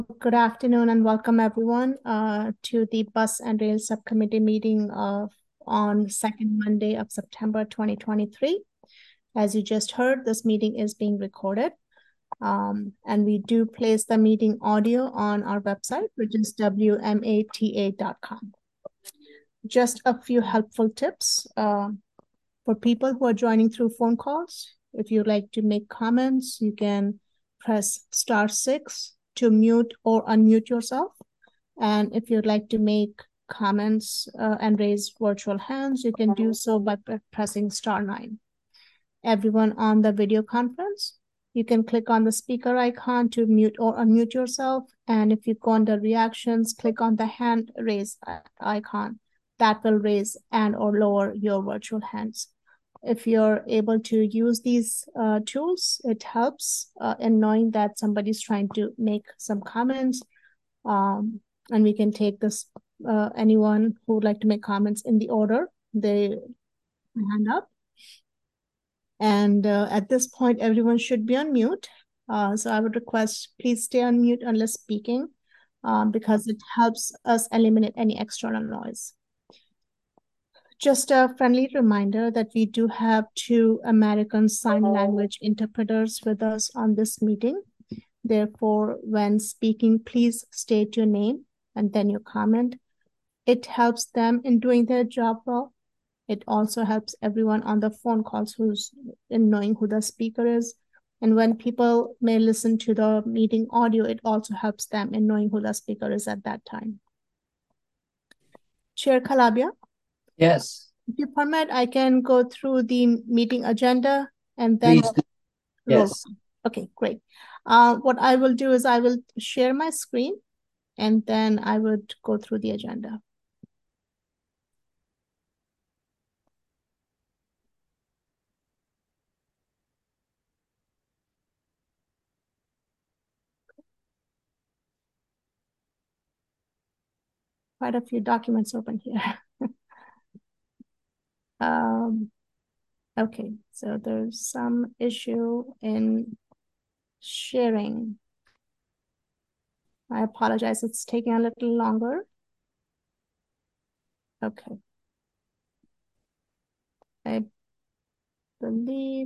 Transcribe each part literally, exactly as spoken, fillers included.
good afternoon and welcome everyone uh, to the Bus and Rail Subcommittee meeting of on second Monday of September twenty twenty-three. As you just heard, this meeting is being recorded. Um, and we do place the meeting audio on our website, which is w m a t a dot com. Just a few helpful tips uh, for people who are joining through phone calls. If you'd like to make comments, you can press star six to mute or unmute yourself. And if you'd like to make comments uh, and raise virtual hands, you can do so by pressing star nine. Everyone on the video conference, you can click on the speaker icon to mute or unmute yourself. And if you go under reactions, click on the hand raise icon. That will raise and or lower your virtual hands. If you're able to use these uh, tools, it helps uh, in knowing that somebody's trying to make some comments. Um, and we can take this, uh, anyone who would like to make comments in the order they hand up. And uh, at this point, everyone should be on mute. Uh, so I would request, please stay on mute unless speaking, um, because it helps us eliminate any external noise. Just a friendly reminder that we do have two American Sign Language interpreters with us on this meeting. Therefore, when speaking, please state your name and then your comment. It helps them in doing their job well. It also helps everyone on the phone calls who's in knowing who the speaker is. And when people may listen to the meeting audio, it also helps them in knowing who the speaker is at that time. Chair Calabia? Yes. If you permit, I can go through the meeting agenda and then Please. roll. Yes. Okay, great. Uh, what I will do is I will share my screen and then I would go through the agenda. Quite a few documents open here. um, okay, so there's some issue in sharing. I apologize, it's taking a little longer. Okay. I believe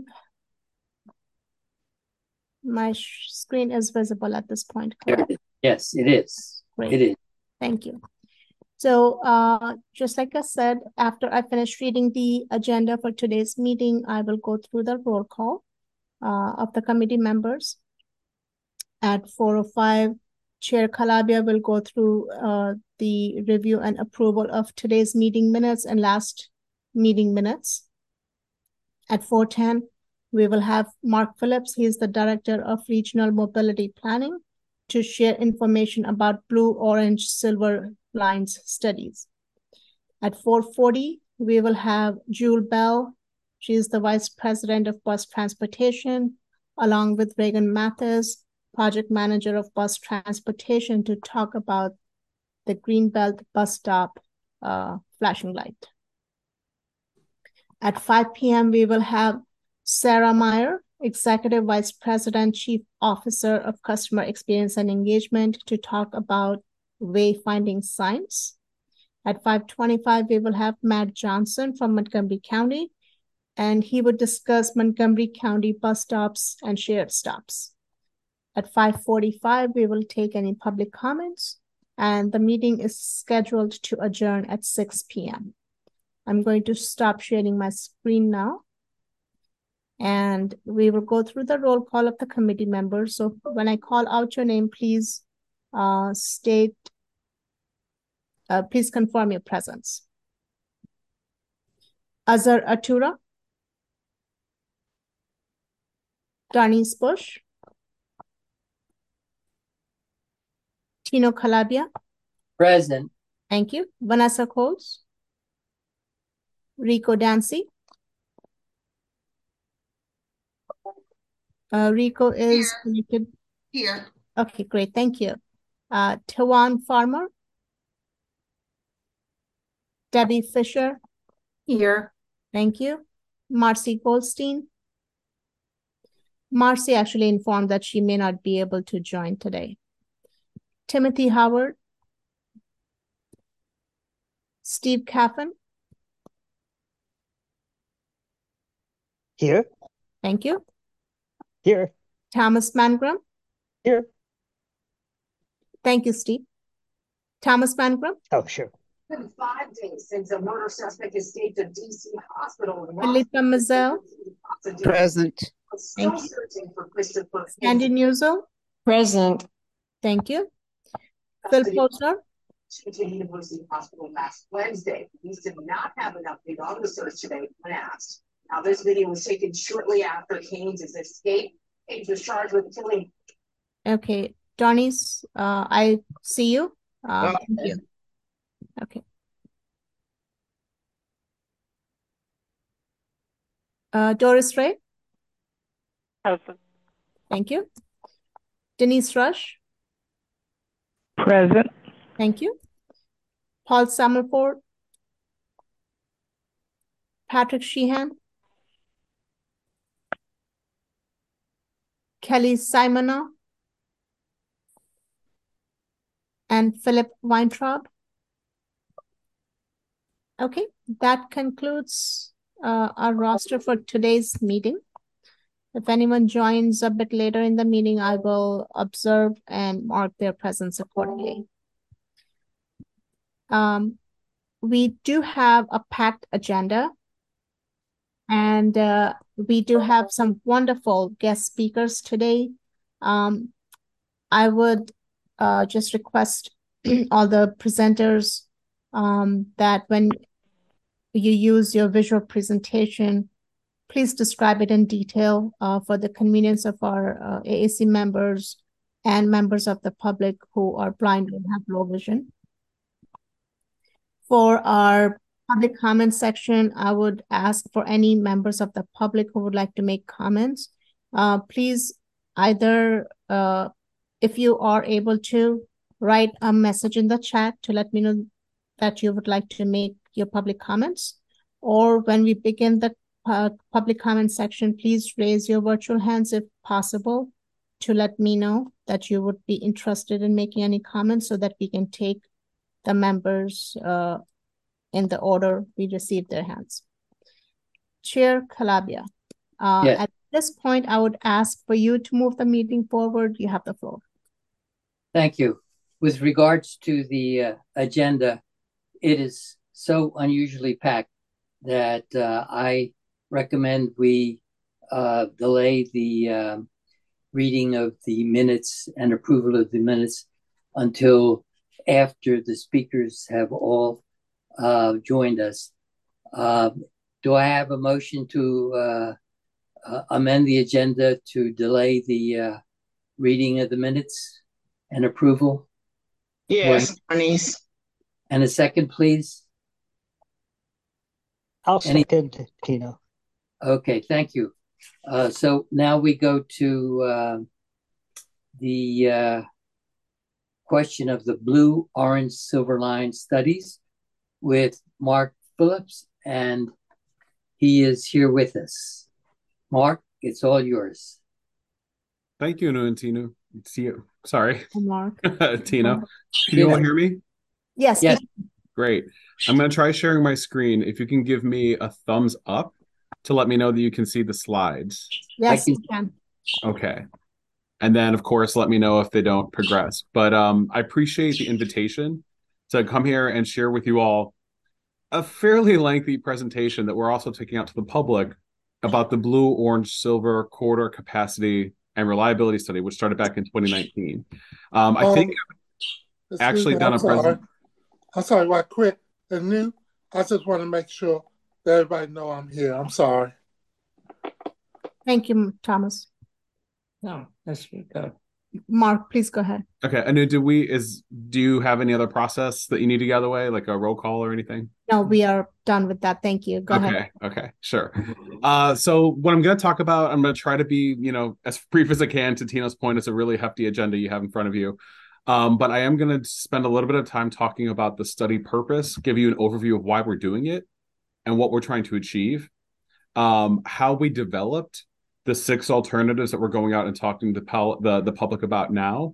my screen is visible at this point, correct? Yes, it is. Great. It is. Thank you. So uh, just like I said, after I finish reading the agenda for today's meeting, I will go through the roll call uh, of the committee members. At four oh five, Chair Calabia will go through uh, the review and approval of today's meeting minutes and last meeting minutes. At four ten, we will have Mark Phillips, he is the Director of Regional Mobility Planning, to share information about Blue, Orange, Silver Lines studies. At four forty, we will have Jewel Bell. She is the Vice President of Bus Transportation, along with Reagan Mathis, Project Manager of Bus Transportation, to talk about the Greenbelt bus stop uh, flashing light. At five p m, we will have Sarah Meyer, Executive Vice President, Chief Officer of Customer Experience and Engagement, to talk about wayfinding signs. At five twenty-five, we will have Matt Johnson from Montgomery County, and he would discuss Montgomery County bus stops and shared stops. At five forty-five, we will take any public comments, and the meeting is scheduled to adjourn at six p m I'm going to stop sharing my screen now. And we will go through the roll call of the committee members. So when I call out your name, please uh, state, uh, please confirm your presence. Azhar Atura. Darnice Bush. Tino Calabia. Present. Thank you. Vanessa Coles. Rico Dancy. Uh, Rico is connected. Here. Okay, great. Thank you. Uh, Tawan Farmer. Debbie Fisher. Here. Thank you. Marcy Goldstein. Marcy actually informed that she may not be able to join today. Timothy Howard, Steve Caffin. Here. Thank you. Here. Thomas Mangrum. Here. Thank you, Steve. Thomas Mangrum. Oh, sure. Been five days since a murder suspect escaped a D C hospital. Philippa Mazel. Present. Still Thank you. searching for Christopher. Sandy Newsel. Present. Thank you. Phil Posner. To University Hospital last Wednesday. Police did not have an update on the search today when asked. Now, this video was taken shortly after Haynes' escape. Haynes was charged with killing. Okay, Donnie's, uh, I see you. Uh, Oh, thank you. Okay. Uh, Doris Ray. Present. Thank you. Denise Rush. Present. Thank you. Paul Summerford. Patrick Sheehan. Kelly Simonow. And Philip Weintraub. Okay, that concludes uh, our roster for today's meeting. If anyone joins a bit later in the meeting, I will observe and mark their presence accordingly. Um, we do have a packed agenda, and uh, we do have some wonderful guest speakers today. Um, I would uh, just request all the presenters um, that when you use your visual presentation, please describe it in detail uh, for the convenience of our uh, A A C members and members of the public who are blind and have low vision. For our public comment section, I would ask for any members of the public who would like to make comments. Uh, please either, uh, if you are able to, write a message in the chat to let me know that you would like to make your public comments. Or when we begin the uh, public comment section, please raise your virtual hands if possible to let me know that you would be interested in making any comments so that we can take the members uh, in the order we received their hands. Chair Calabia, uh, Yes. at this point, I would ask for you to move the meeting forward. You have the floor. Thank you. With regards to the uh, agenda, it is so unusually packed that uh, I recommend we uh, delay the uh, reading of the minutes and approval of the minutes until after the speakers have all uh, joined us. Uh, do I have a motion to uh, uh, amend the agenda to delay the uh, reading of the minutes and approval? Yes, Bernice. And a second, please. I'll Any- second, Tina. Okay, thank you. Uh, so now we go to uh, the uh, question of the blue, orange, silver line studies with Mark Phillips, and he is here with us. Mark, it's all yours. Thank you, Anu and Tina. See you. Sorry, Mark. Tina. Can you all hear me? Yes. Yes. Great. I'm going to try sharing my screen. If you can give me a thumbs up to let me know that you can see the slides. Yes, I can- you can. Okay. And then, of course, let me know if they don't progress. But um, I appreciate the invitation to come here and share with you all a fairly lengthy presentation that we're also taking out to the public about the blue, orange, silver corridor capacity and reliability study, which started back in twenty nineteen. Um, I Oh, think excuse actually me, done I'm a present. sorry. I'm sorry, right quick. And new, I just want to make sure that everybody know I'm here. I'm sorry. Thank you, Thomas. No, that's good. Mark, please go ahead. Okay, Anu, do we is do you have any other process that you need to get out of the way, like a roll call or anything? No, we are done with that. Thank you. Go okay, ahead. okay, sure. Uh, so what I'm going to talk about, I'm going to try to be, you know, as brief as I can. To Tina's point, it's a really hefty agenda you have in front of you. Um, but I am going to spend a little bit of time talking about the study purpose, give you an overview of why we're doing it and what we're trying to achieve, um, how we developed the six alternatives that we're going out and talking to the, the, the public about now,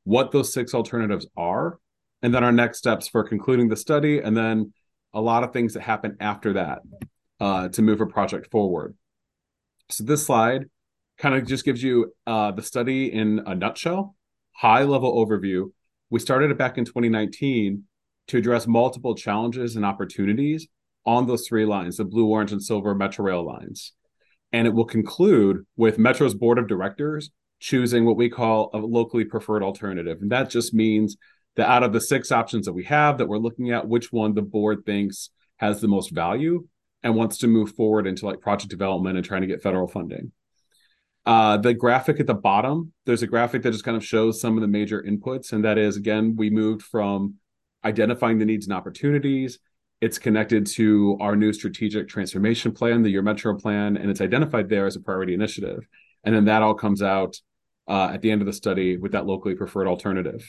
what those six alternatives are, and then our next steps for concluding the study, and then a lot of things that happen after that uh, to move a project forward. So this slide kind of just gives you uh, the study in a nutshell, high-level overview. We started it back in twenty nineteen to address multiple challenges and opportunities on those three lines, the blue, orange, and silver Metro Rail lines. And it will conclude with Metro's board of directors choosing what we call a locally preferred alternative. And that just means that out of the six options that we have that we're looking at, which one the board thinks has the most value and wants to move forward into like project development and trying to get federal funding. Uh, the graphic at the bottom, there's a graphic that just kind of shows some of the major inputs. And that is, again, we moved from identifying the needs and opportunities. It's connected to our new strategic transformation plan, the Your Metro plan, and it's identified there as a priority initiative. And then that all comes out uh, at the end of the study with that locally preferred alternative.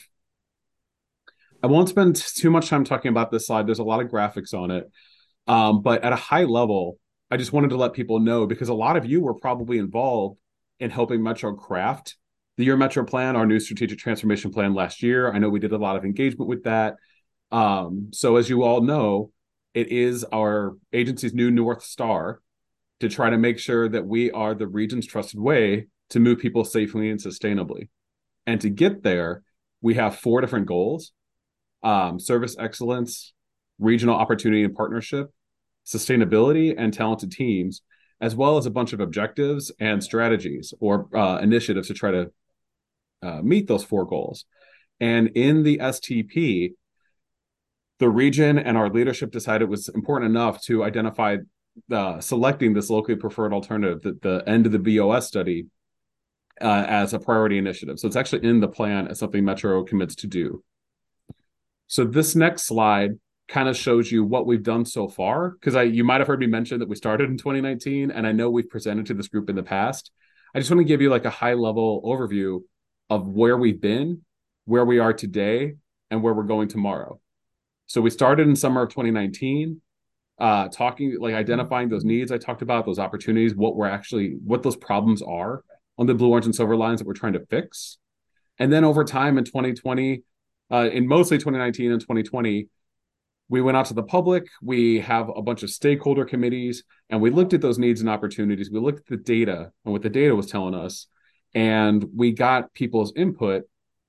I won't spend too much time talking about this slide. There's a lot of graphics on it. Um, but at a high level, I just wanted to let people know, because a lot of you were probably involved in helping Metro craft the Your Metro plan, our new strategic transformation plan last year. I know we did a lot of engagement with that. Um, so as you all know, it is our agency's new North Star to try to make sure that we are the region's trusted way to move people safely and sustainably. And to get there, we have four different goals: um, service excellence, regional opportunity and partnership, sustainability, and talented teams, as well as a bunch of objectives and strategies or uh, initiatives to try to uh, meet those four goals. And in the S T P, the region and our leadership decided it was important enough to identify uh, selecting this locally preferred alternative, the, the end of the B O S study, uh, as a priority initiative. So it's actually in the plan as something Metro commits to do. So this next slide kind of shows you what we've done so far, because I you might have heard me mention that we started in twenty nineteen, and I know we've presented to this group in the past. I just want to give you like a high level overview of where we've been, where we are today, and where we're going tomorrow. So we started in summer of twenty nineteen, uh, talking, like identifying those needs I talked about, those opportunities, what we're actually, what those problems are on the blue, orange, and silver lines that we're trying to fix. And then over time in twenty twenty, uh, in mostly twenty nineteen and twenty twenty, we went out to the public. We have a bunch of stakeholder committees, and we looked at those needs and opportunities. We looked at the data and what the data was telling us, and we got people's input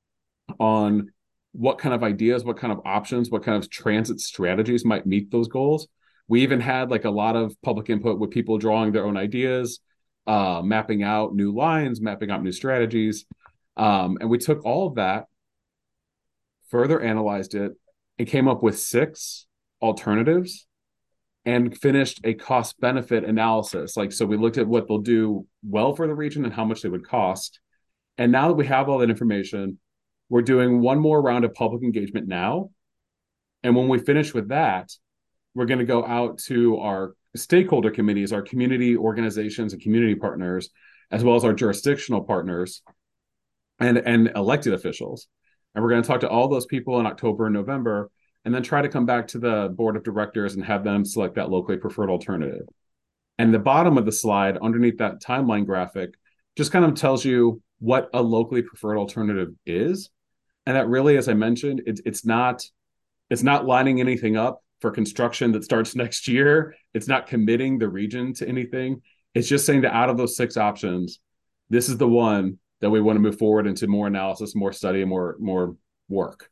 on what kind of ideas, what kind of options, what kind of transit strategies might meet those goals. We even had like a lot of public input with people drawing their own ideas, uh, mapping out new lines, mapping out new strategies. Um, and we took all of that, further analyzed it, and came up with six alternatives and finished a cost benefit analysis. Like, so we looked at what they'll do well for the region and how much they would cost. And now that we have all that information, we're doing one more round of public engagement now. And when we finish with that, we're going to go out to our stakeholder committees, our community organizations and community partners, as well as our jurisdictional partners and, and elected officials. And we're going to talk to all those people in October and November, and then try to come back to the board of directors and have them select that locally preferred alternative. And the bottom of the slide, underneath that timeline graphic, just kind of tells you what a locally preferred alternative is. And that really, as I mentioned, it, it's not it's not lining anything up for construction that starts next year. It's not committing the region to anything. It's just saying that out of those six options, this is the one that we want to move forward into more analysis, more study, and more, more work.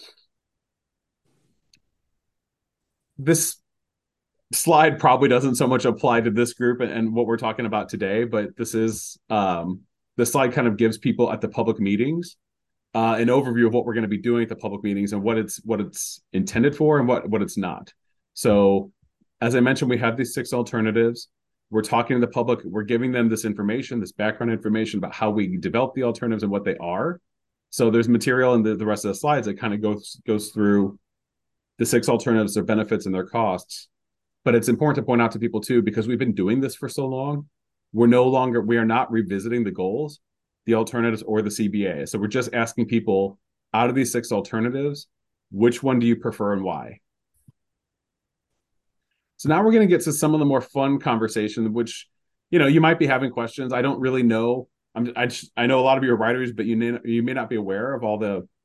This slide probably doesn't so much apply to this group and, and what we're talking about today, but this is, um, the slide kind of gives people at the public meetings uh, an overview of what we're going to be doing at the public meetings and what it's what it's intended for and what, what it's not. So as I mentioned, we have these six alternatives. We're talking to the public. We're giving them this information, this background information about how we develop the alternatives and what they are. So there's material in the, the rest of the slides that kind of goes goes through the six alternatives, their benefits and their costs. But it's important to point out to people too, because we've been doing this for so long, we're no longer, we are not revisiting the goals, the alternatives, or the C B A. So we're just asking people, out of these six alternatives, which one do you prefer and why? So now we're going to get to some of the more fun conversation, which, you know, you might be having questions. I don't really know. I'm, I, just, I know a lot of you are writers, but you may, you may not be aware of all the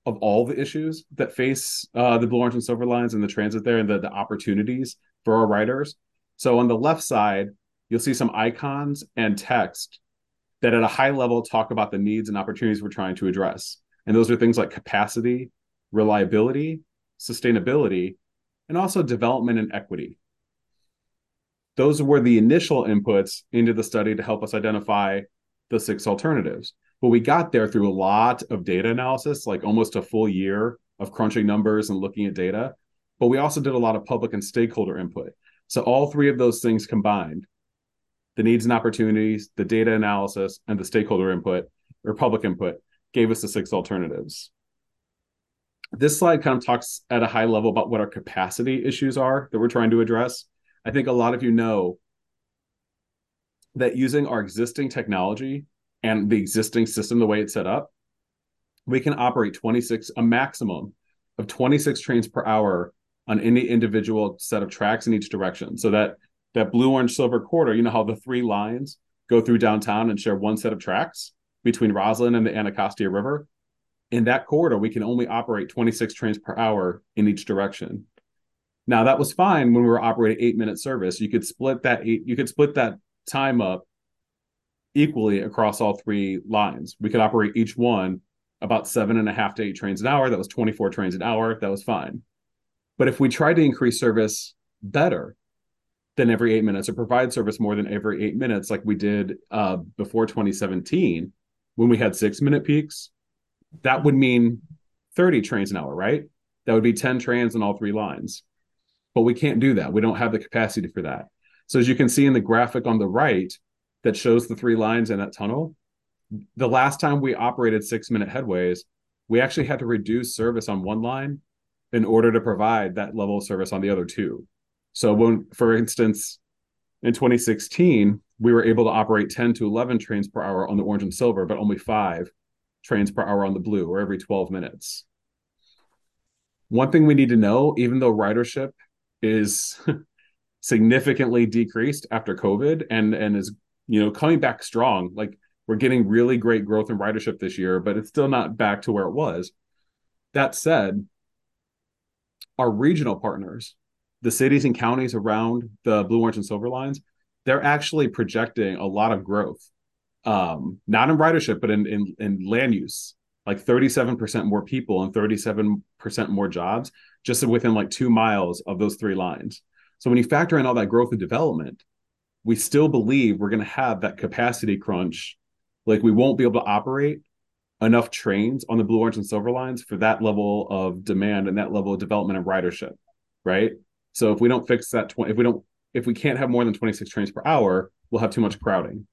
of all the issues that face uh, the Blue, Orange, and Silver lines and the transit there, and the, the opportunities for our riders. So on the left side, you'll see some icons and text that at a high level talk about the needs and opportunities we're trying to address. And those are things like capacity, reliability, sustainability, and also development and equity. Those were the initial inputs into the study to help us identify the six alternatives. But we got there through a lot of data analysis, like almost a full year of crunching numbers and looking at data. But we also did a lot of public and stakeholder input. So all three of those things combined, the needs and opportunities, the data analysis, and the stakeholder input or public input, gave us the six alternatives. This slide kind of talks at a high level about what our capacity issues are that we're trying to address. I think a lot of you know that using our existing technology and the existing system, the way it's set up, we can operate twenty-six, a maximum of twenty-six trains per hour on any individual set of tracks in each direction. So that that blue, orange, silver corridor, you know how the three lines go through downtown and share one set of tracks between Roslyn and the Anacostia River? In that corridor, we can only operate twenty-six trains per hour in each direction. Now, that was fine when we were operating eight-minute service. You could split that eight, you could split that time up equally across all three lines. We could operate each one about seven and a half to eight trains an hour. That was twenty-four trains an hour. That was fine. But if we tried to increase service better than every eight minutes or provide service more than every eight minutes, like we did uh, before twenty seventeen, when we had six-minute peaks, that would mean thirty trains an hour, right? That would be ten trains on all three lines. But we can't do that. We don't have the capacity for that. So as you can see in the graphic on the right that shows the three lines in that tunnel, the last time we operated six-minute headways, we actually had to reduce service on one line in order to provide that level of service on the other two. So when, for instance, in twenty sixteen, we were able to operate ten to eleven trains per hour on the orange and silver, but only five trains per hour on the blue, or every twelve minutes. One thing we need to know, even though ridership is significantly decreased after COVID and, and is, you know, coming back strong, like we're getting really great growth in ridership this year, but it's still not back to where it was. That said, our regional partners, the cities and counties around the blue, orange, and silver lines, they're actually projecting a lot of growth, um, not in ridership, but in, in, in land use, like thirty-seven percent more people and thirty-seven percent more jobs just within like two miles of those three lines. So when you factor in all that growth and development, we still believe we're going to have that capacity crunch. Like we won't be able to operate enough trains on the blue, orange, and silver lines for that level of demand and that level of development and ridership, right? So if we don't fix that, twenty, if we don't, if we can't have more than twenty-six trains per hour, we'll have too much crowding.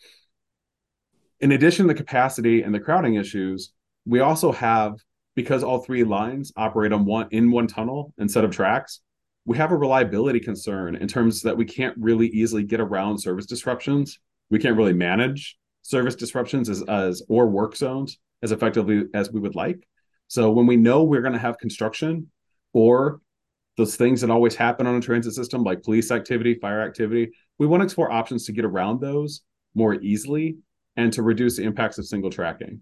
In addition to the capacity and the crowding issues, we also have, because all three lines operate on one in one tunnel instead of tracks, we have a reliability concern in terms that we can't really easily get around service disruptions. We can't really manage service disruptions as, as or work zones as effectively as we would like. So when we know we're going to have construction or those things that always happen on a transit system, like police activity, fire activity, we want to explore options to get around those more easily and to reduce the impacts of single tracking.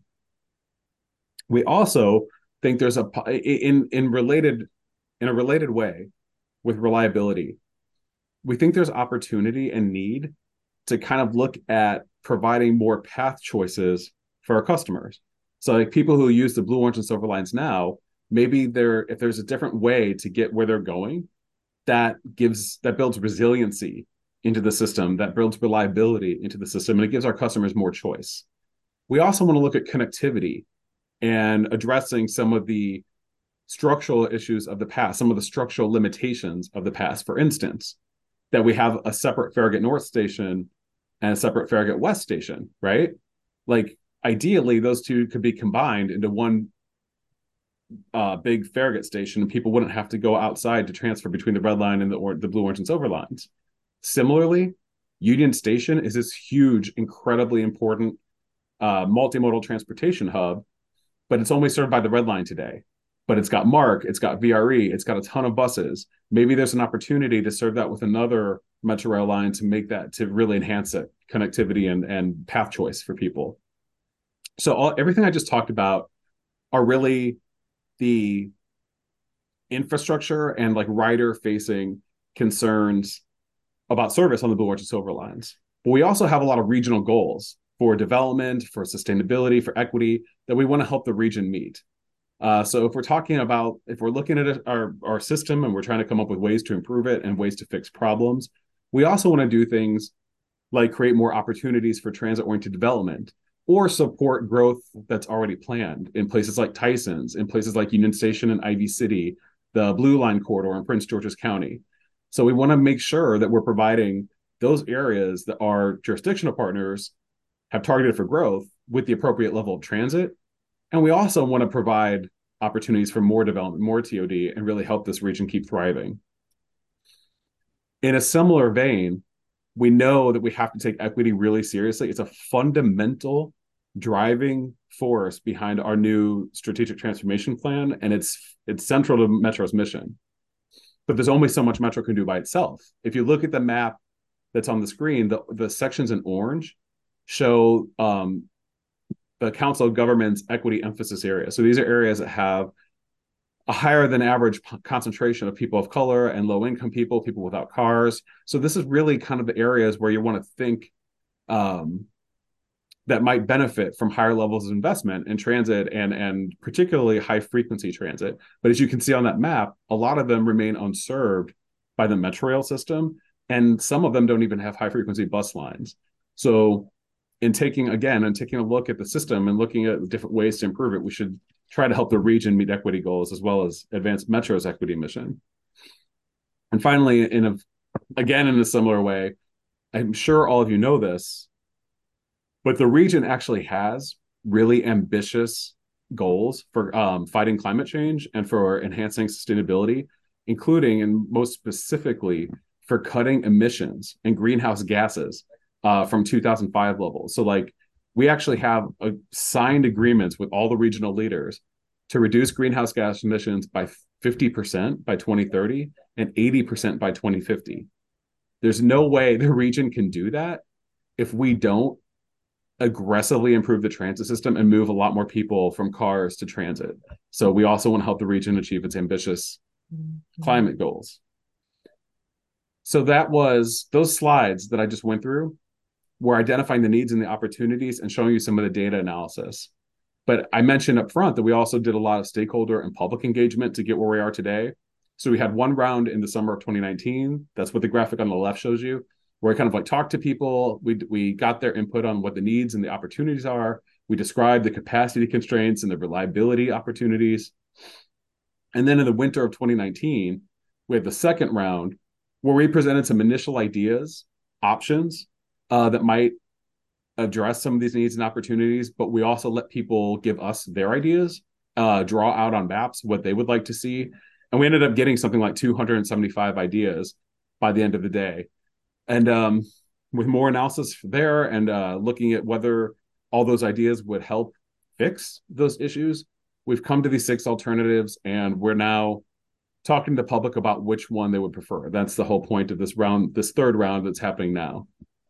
We also think there's a, in, in related, in a related way with reliability, we think there's opportunity and need to kind of look at providing more path choices for our customers. So like people who use the blue, orange, and silver lines now, maybe there, if there's a different way to get where they're going, that gives, that builds resiliency into the system, that builds reliability into the system, and it gives our customers more choice. We also want to look at connectivity and addressing some of the structural issues of the past, some of the structural limitations of the past. For instance, that we have a separate Farragut North station and a separate Farragut West station, right? Like ideally, those two could be combined into one uh, big Farragut station, and people wouldn't have to go outside to transfer between the red line and the, or, the blue, orange, and silver lines. Similarly, Union Station is this huge, incredibly important uh, multimodal transportation hub, but it's only served by the red line today. But it's got MARC, it's got V R E, it's got a ton of buses. Maybe there's an opportunity to serve that with another Metro Rail line to make that, to really enhance it, connectivity and, and path choice for people. So all, everything I just talked about are really the infrastructure and like rider facing concerns about service on the Blue Orange and Silver lines. But we also have a lot of regional goals for development, for sustainability, for equity that we want to help the region meet. Uh, so if we're talking about, if we're looking at our, our system and we're trying to come up with ways to improve it and ways to fix problems, we also want to do things like create more opportunities for transit-oriented development or support growth that's already planned in places like Tyson's, in places like Union Station and Ivy City, the Blue Line corridor in Prince George's County. So we want to make sure that we're providing those areas that our jurisdictional partners have targeted for growth with the appropriate level of transit. And we also want to provide opportunities for more development, more T O D, and really help this region keep thriving. In a similar vein, we know that we have to take equity really seriously. It's a fundamental driving force behind our new strategic transformation plan, and it's it's central to Metro's mission. But there's only so much Metro can do by itself. If you look at the map that's on the screen, the, the sections in orange show um, the Council of Governments equity emphasis areas. So these are areas that have a higher than average p- concentration of people of color and low income people, people without cars. So this is really kind of the areas where you want to think um, that might benefit from higher levels of investment in transit and, and particularly high frequency transit. But as you can see on that map, a lot of them remain unserved by the Metro Rail system, and some of them don't even have high frequency bus lines. So in taking, again, and taking a look at the system and looking at different ways to improve it, we should try to help the region meet equity goals as well as advance Metro's equity mission. And finally, in a, again, in a similar way, I'm sure all of you know this, but the region actually has really ambitious goals for um, fighting climate change and for enhancing sustainability, including and most specifically for cutting emissions and greenhouse gases uh, from two thousand five levels. So like we actually have a signed agreements with all the regional leaders to reduce greenhouse gas emissions by fifty percent by twenty thirty and eighty percent by twenty fifty. There's no way the region can do that if we don't aggressively improve the transit system and move a lot more people from cars to transit. So we also want to help the region achieve its ambitious mm-hmm. climate goals. So that was those slides that I just went through were identifying the needs and the opportunities and showing you some of the data analysis. But I mentioned up front that we also did a lot of stakeholder and public engagement to get where we are today. So we had one round in the summer of twenty nineteen. That's what the graphic on the left shows you, where I kind of like talked to people. We, we got their input on what the needs and the opportunities are. We described the capacity constraints and the reliability opportunities. And then in the winter of twenty nineteen, we had the second round where we presented some initial ideas, options uh, that might address some of these needs and opportunities, but we also let people give us their ideas, uh, draw out on maps what they would like to see. And we ended up getting something like two hundred seventy-five ideas by the end of the day. And um, with more analysis there and uh, looking at whether all those ideas would help fix those issues, we've come to these six alternatives, and we're now talking to the public about which one they would prefer. That's the whole point of this round, this third round that's happening now.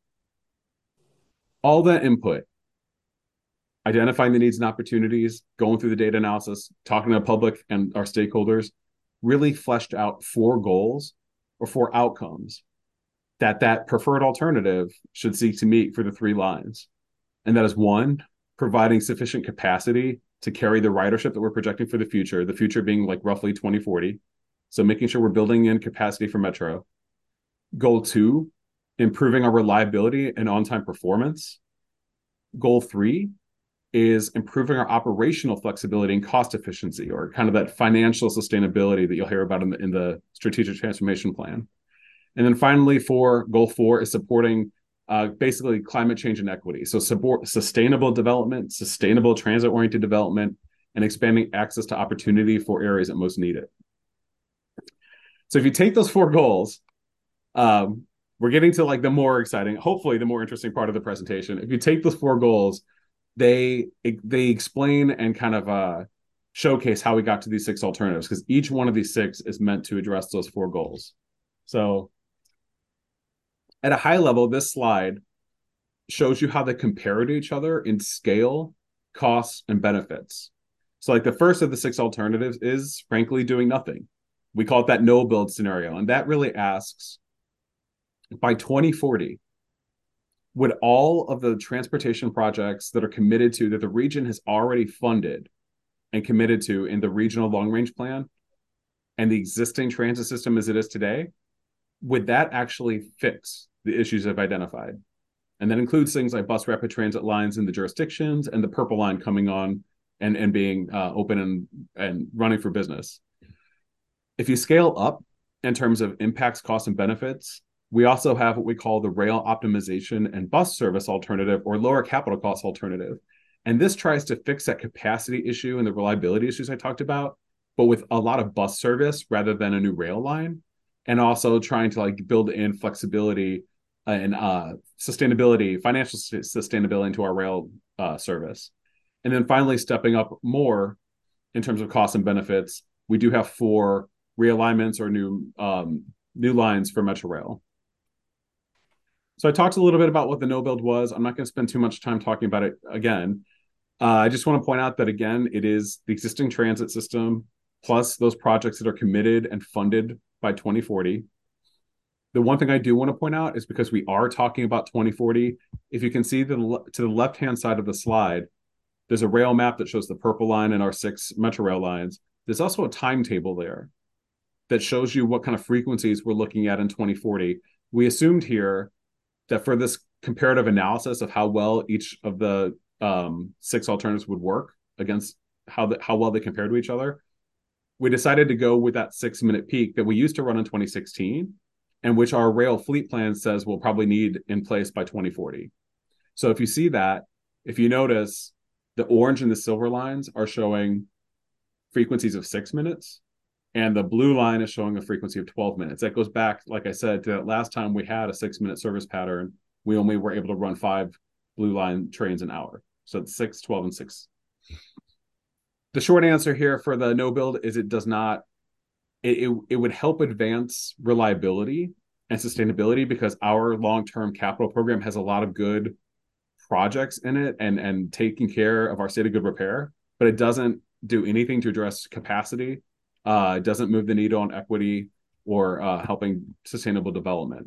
All that input, identifying the needs and opportunities, going through the data analysis, talking to the public and our stakeholders, really fleshed out four goals or four outcomes that that preferred alternative should seek to meet for the three lines. And that is one, providing sufficient capacity to carry the ridership that we're projecting for the future, the future being like roughly twenty forty. So making sure we're building in capacity for Metro. Goal two, improving our reliability and on-time performance. Goal three is improving our operational flexibility and cost efficiency, or kind of that financial sustainability that you'll hear about in the, in the strategic transformation plan. And then finally, for goal four is supporting uh, basically climate change and equity. So support sustainable development, sustainable transit-oriented development, and expanding access to opportunity for areas that most need it. So if you take those four goals, um, we're getting to like the more exciting, hopefully the more interesting part of the presentation. If you take those four goals, they they explain and kind of uh, showcase how we got to these six alternatives, because each one of these six is meant to address those four goals. So at a high level, this slide shows you how they compare to each other in scale, costs, and benefits. So like the first of the six alternatives is frankly doing nothing. We call it that no build scenario. And that really asks, by twenty forty, would all of the transportation projects that are committed to, that the region has already funded and committed to in the regional long range plan and the existing transit system as it is today, would that actually fix the issues I've identified? And that includes things like bus rapid transit lines in the jurisdictions and the Purple Line coming on and, and being uh, open and, and running for business. If you scale up in terms of impacts, costs, and benefits, we also have what we call the rail optimization and bus service alternative, or lower capital cost alternative. And this tries to fix that capacity issue and the reliability issues I talked about, but with a lot of bus service rather than a new rail line, and also trying to like build in flexibility and uh, sustainability, financial sustainability into our rail uh, service. And then finally, stepping up more in terms of costs and benefits, we do have four realignments or new um, new lines for Metro Rail. So I talked a little bit about what the no build was. I'm not going to spend too much time talking about it again. Uh, I just want to point out that, again, it is the existing transit system plus those projects that are committed and funded by twenty forty. The one thing I do want to point out is, because we are talking about twenty forty, if you can see the, to the left-hand side of the slide, there's a rail map that shows the Purple Line and our six Metro Rail lines. There's also a timetable there that shows you what kind of frequencies we're looking at in twenty forty. We assumed here that for this comparative analysis of how well each of the um, six alternatives would work against how the, how well they compare to each other, we decided to go with that six-minute peak that we used to run in twenty sixteen, and which our rail fleet plan says we'll probably need in place by twenty forty. So if you see that, if you notice, the orange and the silver lines are showing frequencies of six minutes, and the blue line is showing a frequency of twelve minutes. That goes back, like I said, to that last time we had a six-minute service pattern. We only were able to run five blue line trains an hour. So it's six, twelve, and six. The short answer here for the no build is it does not, it, it, it would help advance reliability and sustainability, because our long-term capital program has a lot of good projects in it and, and taking care of our state of good repair, but it doesn't do anything to address capacity. Uh, it doesn't move the needle on equity or uh, helping sustainable development.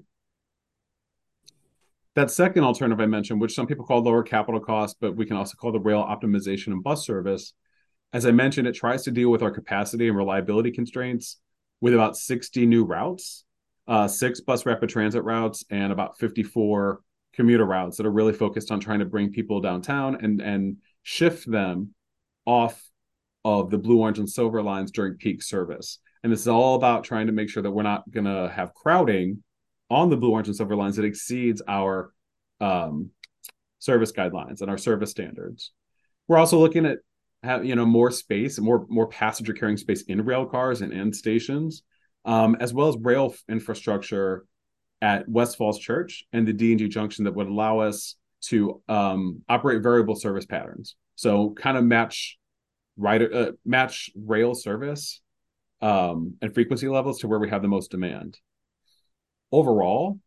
That second alternative I mentioned, which some people call lower capital cost, but we can also call the rail optimization and bus service. As I mentioned, it tries to deal with our capacity and reliability constraints with about sixty new routes, uh, six bus rapid transit routes, and about fifty-four commuter routes that are really focused on trying to bring people downtown and, and shift them off of the blue, orange, and silver lines during peak service. And this is all about trying to make sure that we're not going to have crowding on the blue, orange, and silver lines that exceeds our um, service guidelines and our service standards. We're also looking at have, you know, more space, more more passenger carrying space in rail cars and in stations, um, as well as rail infrastructure at West Falls Church and the D and G Junction that would allow us to um, operate variable service patterns. So kind of match rider uh, match rail service um, and frequency levels to where we have the most demand. Overall,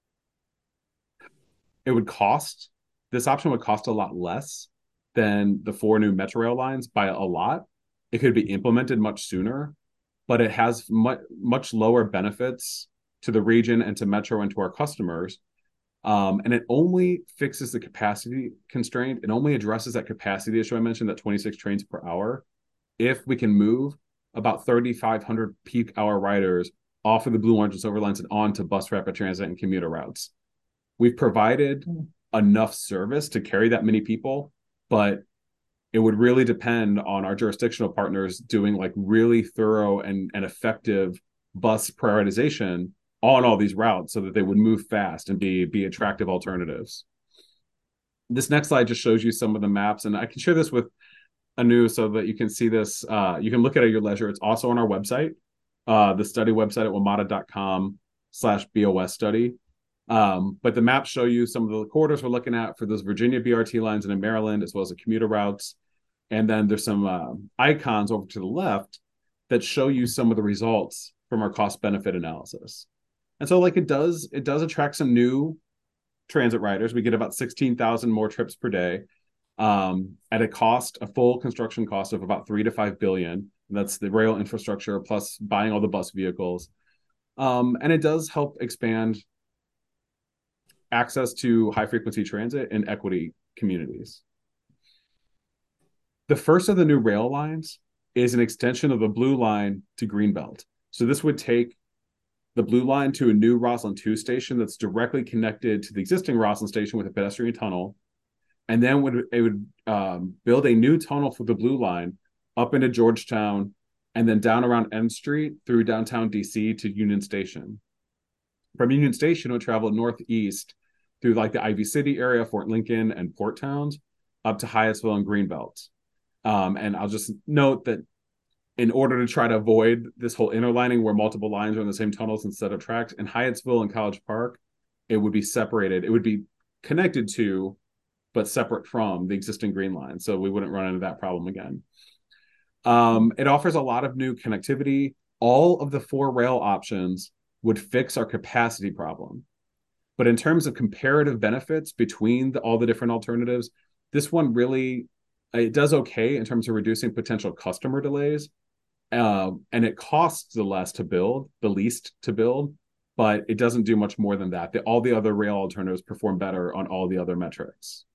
it would cost, this option would cost a lot less than the four new Metro Rail lines by a lot. It could be implemented much sooner, but it has much, much lower benefits to the region and to Metro and to our customers. Um, and it only fixes the capacity constraint. It only addresses that capacity issue I mentioned, that twenty-six trains per hour, if we can move about thirty-five hundred peak hour riders off of the blue, orange, and silver lines and onto bus rapid transit and commuter routes. We've provided enough service to carry that many people, but it would really depend on our jurisdictional partners doing like really thorough and, and effective bus prioritization on all these routes so that they would move fast and be, be attractive alternatives. This next slide just shows you some of the maps, and I can share this with Anu so that you can see this. Uh, you can look at it at your leisure. It's also on our website, uh, the study website at wamata.com slash BOS study. Um, but the maps show you some of the corridors we're looking at for those Virginia B R T lines and in Maryland, as well as the commuter routes. And then there's some uh, icons over to the left that show you some of the results from our cost benefit analysis. And so like it does, it does attract some new transit riders. We get about sixteen thousand more trips per day. um, at a cost, a full construction cost of about three to five billion. And that's the rail infrastructure plus buying all the bus vehicles. Um, and it does help expand access to high frequency transit in equity communities. The first of the new rail lines is an extension of the Blue Line to Greenbelt. So this would take the Blue Line to a new Roslyn two station that's directly connected to the existing Roslyn station with a pedestrian tunnel. And then would it would um, build a new tunnel for the Blue Line up into Georgetown and then down around N Street through downtown D C to Union Station. From Union Station, it would travel northeast through like the Ivy City area, Fort Lincoln, and Port Towns up to Hyattsville and Greenbelt. Um, and I'll just note that in order to try to avoid this whole interlining where multiple lines are in the same tunnels instead of tracks, in Hyattsville and College Park, it would be separated. It would be connected to, but separate from the existing Green Line. So we wouldn't run into that problem again. Um, it offers a lot of new connectivity. All of the four rail options would fix our capacity problem. But in terms of comparative benefits between the, all the different alternatives, this one really, it does okay in terms of reducing potential customer delays. Uh, and it costs the less to build, the least to build, but it doesn't do much more than that. The, all the other rail alternatives perform better on all the other metrics.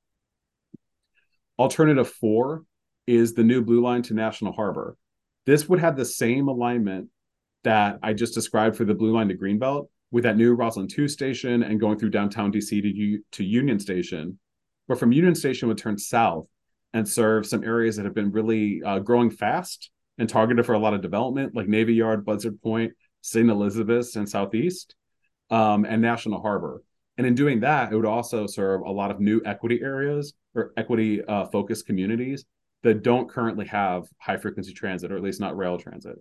Alternative four is the new Blue Line to National Harbor. This would have the same alignment that I just described for the Blue Line to Greenbelt, with that new Roslyn two station and going through downtown D C to, U- to Union Station. But from Union Station would turn south and serve some areas that have been really uh, growing fast and targeted for a lot of development, like Navy Yard, Buzzard Point, Saint Elizabeth's, and Southeast, um, and National Harbor. And in doing that, it would also serve a lot of new equity areas or equity uh, focused communities that don't currently have high frequency transit, or at least not rail transit.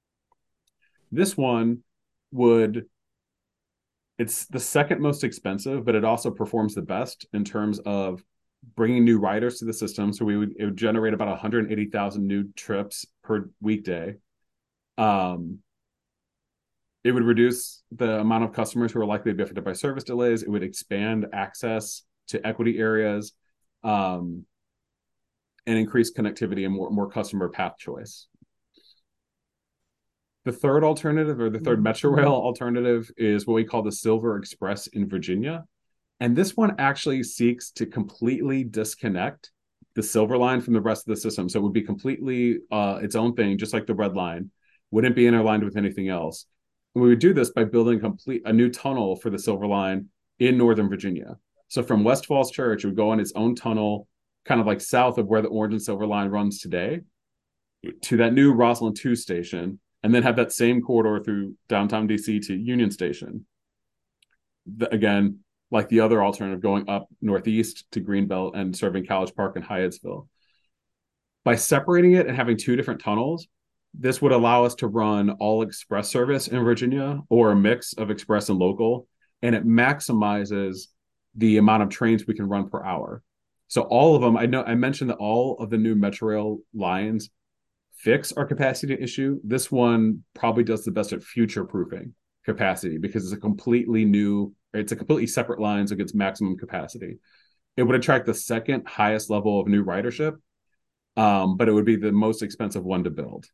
This one would, it's the second most expensive, but it also performs the best in terms of bringing new riders to the system. So we would, it would generate about one hundred eighty thousand new trips per weekday. Um, it would reduce the amount of customers who are likely to be affected by service delays. It would expand access to equity areas, um, and increase connectivity and more, more customer path choice. The third alternative, or the third Metro Rail alternative, is what we call the Silver Express in Virginia. And this one actually seeks to completely disconnect the Silver Line from the rest of the system. So it would be completely uh, its own thing, just like the Red Line. Wouldn't be interlined with anything else. And we would do this by building complete a new tunnel for the Silver Line in Northern Virginia. So from West Falls Church, it would go on its own tunnel, kind of like south of where the Orange and Silver Line runs today, to that new Roslyn two station, and then have that same corridor through downtown D C to Union Station. The, again, like the other alternative, going up northeast to Greenbelt and serving College Park and Hyattsville. By separating it and having two different tunnels, this would allow us to run all express service in Virginia, or a mix of express and local, and it maximizes the amount of trains we can run per hour. So all of them, I know I mentioned that all of the new Metrorail lines fix our capacity issue. This one probably does the best at future-proofing capacity, because it's a completely new, it's a completely separate line, so it gets maximum capacity. It would attract the second highest level of new ridership, um, but it would be the most expensive one to build.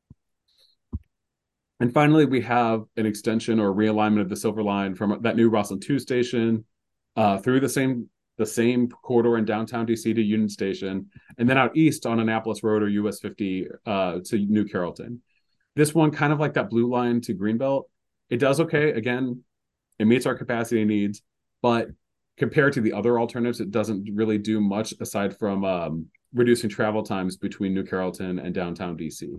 And finally, we have an extension or realignment of the Silver Line from that new Roslyn two station uh, through the same the same corridor in downtown D C to Union Station, and then out east on Annapolis Road or U S fifty uh, to New Carrollton. This one, kind of like that Blue Line to Greenbelt, it does okay. Again, it meets our capacity needs, but compared to the other alternatives, it doesn't really do much aside from um, reducing travel times between New Carrollton and downtown D C.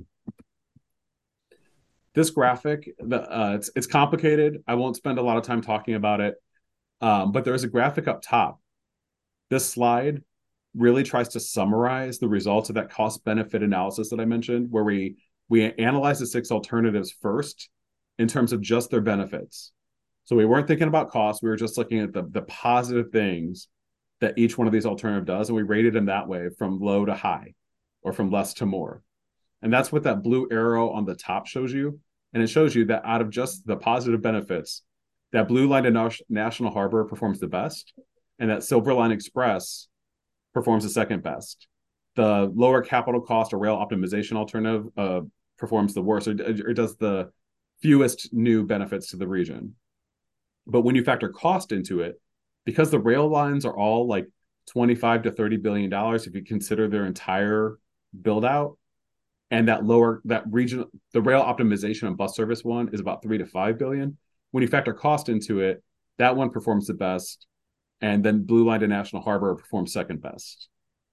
This graphic, uh, it's, it's complicated. I won't spend a lot of time talking about it, um, but there's a graphic up top. This slide really tries to summarize the results of that cost-benefit analysis that I mentioned, where we, we analyze the six alternatives first in terms of just their benefits. So we weren't thinking about cost. We were just looking at the, the positive things that each one of these alternatives does, and we rated them that way from low to high or from less to more. And that's what that blue arrow on the top shows you. And it shows you that out of just the positive benefits, that Blue Line to National Harbor performs the best, and that Silver Line Express performs the second best. The lower capital cost or rail optimization alternative uh, performs the worst, or, or does the fewest new benefits to the region. But when you factor cost into it, because the rail lines are all like twenty-five to thirty billion dollars, if you consider their entire build out, and that lower, that region, the rail optimization and bus service one is about three to five billion. When you factor cost into it, that one performs the best. And then Blue Line to National Harbor performs second best.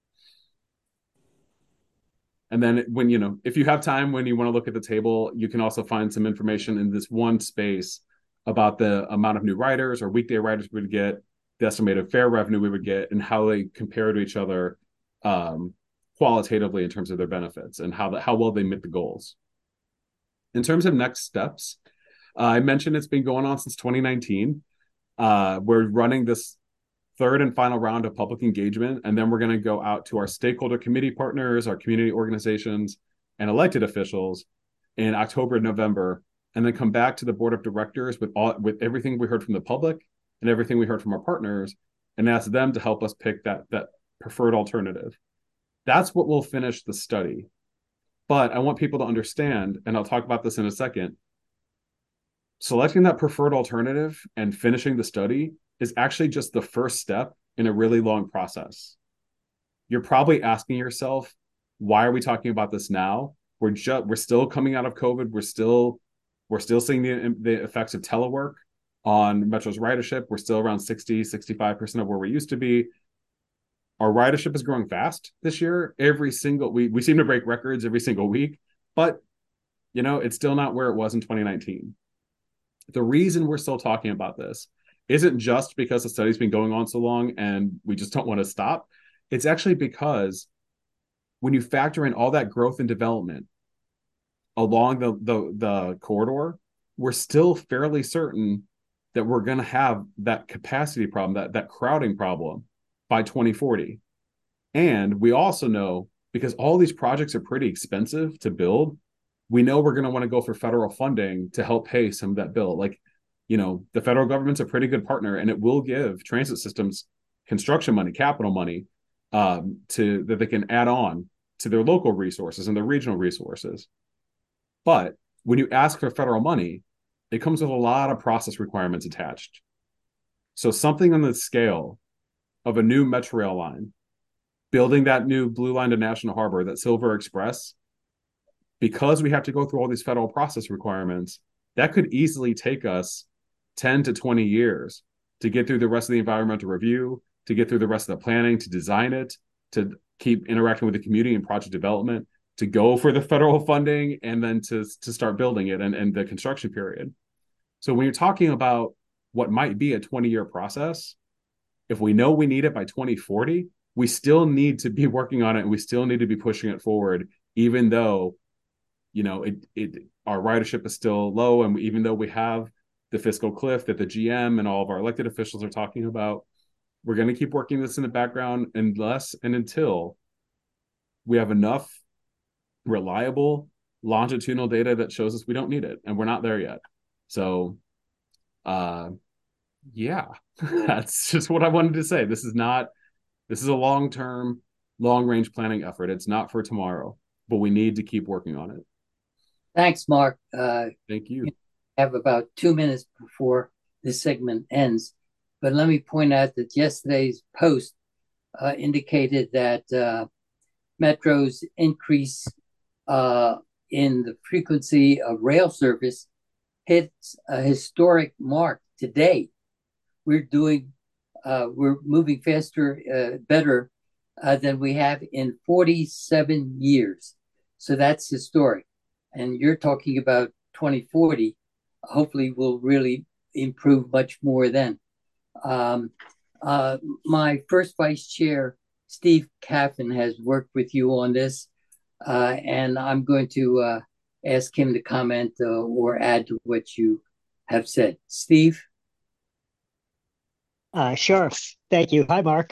And then when, you know, if you have time, when you want to look at the table, you can also find some information in this one space about the amount of new riders or weekday riders we would get, the estimated fare revenue we would get, and how they compare to each other um, qualitatively in terms of their benefits and how, the, how well they meet the goals. In terms of next steps, uh, I mentioned it's been going on since twenty nineteen. Uh, we're running this third and final round of public engagement, and then we're going to go out to our stakeholder committee partners, our community organizations, and elected officials in October and November, and then come back to the board of directors with all with everything we heard from the public and everything we heard from our partners, and ask them to help us pick that that preferred alternative. That's what will finish the study. But I want people to understand, and I'll talk about this in a second, selecting that preferred alternative and finishing the study is actually just the first step in a really long process. You're probably asking yourself, why are we talking about this now? We're just we're still coming out of COVID. We're still we're still seeing the, the effects of telework on Metro's ridership. We're still around sixty, sixty-five percent of where we used to be. Our ridership is growing fast this year. Every single we we seem to break records every single week, but you know, it's still not where it was in twenty nineteen. The reason we're still talking about this isn't just because the study's been going on so long and we just don't want to stop. It's actually because when you factor in all that growth and development along the, the, the corridor, we're still fairly certain that we're going to have that capacity problem, that, that crowding problem by twenty forty. And we also know, because all these projects are pretty expensive to build, we know we're going to want to go for federal funding to help pay some of that bill. Like, you know, the federal government's a pretty good partner, and it will give transit systems construction money, capital money, um, to that they can add on to their local resources and their regional resources. But when you ask for federal money, it comes with a lot of process requirements attached. So something on the scale of a new Metro Rail line, building that new Blue Line to National Harbor, that Silver Express, because we have to go through all these federal process requirements, that could easily take us ten to twenty years to get through the rest of the environmental review, to get through the rest of the planning, to design it, to keep interacting with the community and project development, to go for the federal funding, and then to, to start building it and, and the construction period. So when you're talking about what might be a twenty-year process, if we know we need it by twenty forty, we still need to be working on it, and we still need to be pushing it forward, even though, you know, it, it our ridership is still low, and even though we have the fiscal cliff that the G M and all of our elected officials are talking about, we're going to keep working this in the background unless and until we have enough reliable longitudinal data that shows us we don't need it, and we're not there yet. So, uh, yeah, that's just what I wanted to say. This is not, this is a long-term, long-range planning effort. It's not for tomorrow, but we need to keep working on it. Thanks, Mark. Uh, Thank you. We have about two minutes before this segment ends, but let me point out that yesterday's post uh, indicated that uh, Metro's increase uh, in the frequency of rail service hits a historic mark today. We're doing, uh, we're moving faster, uh, better uh, than we have in forty-seven years. So that's historic. And you're talking about twenty forty. Hopefully we'll really improve much more then. Um, uh, my first vice chair, Steve Caffin, has worked with you on this. Uh, and I'm going to uh, ask him to comment uh, or add to what you have said. Steve? Uh, sure. Thank you. Hi, Mark.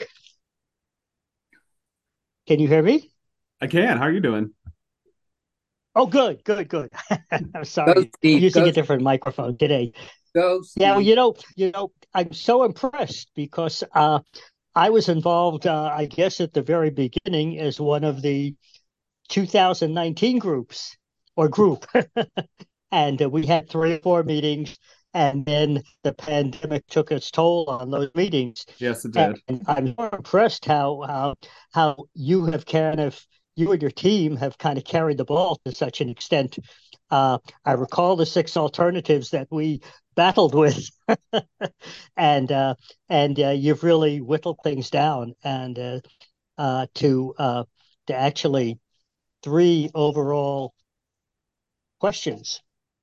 Can you hear me? I can. How are you doing? Oh, good, good, good. I'm sorry. Go, Steve. I'm using Go. a different microphone today. Go, Steve. Yeah, well, you know, you know, I'm so impressed because uh, I was involved, uh, I guess, at the very beginning as one of the two thousand nineteen groups or group. And uh, we had three or four meetings, and then the pandemic took its toll on those meetings. Yes, it And did. I'm more impressed how how how you have kind of you and your team have kind of carried the ball to such an extent. Uh, I recall the six alternatives that we battled with, and uh, and uh, you've really whittled things down and uh, uh, to uh, to actually three overall questions.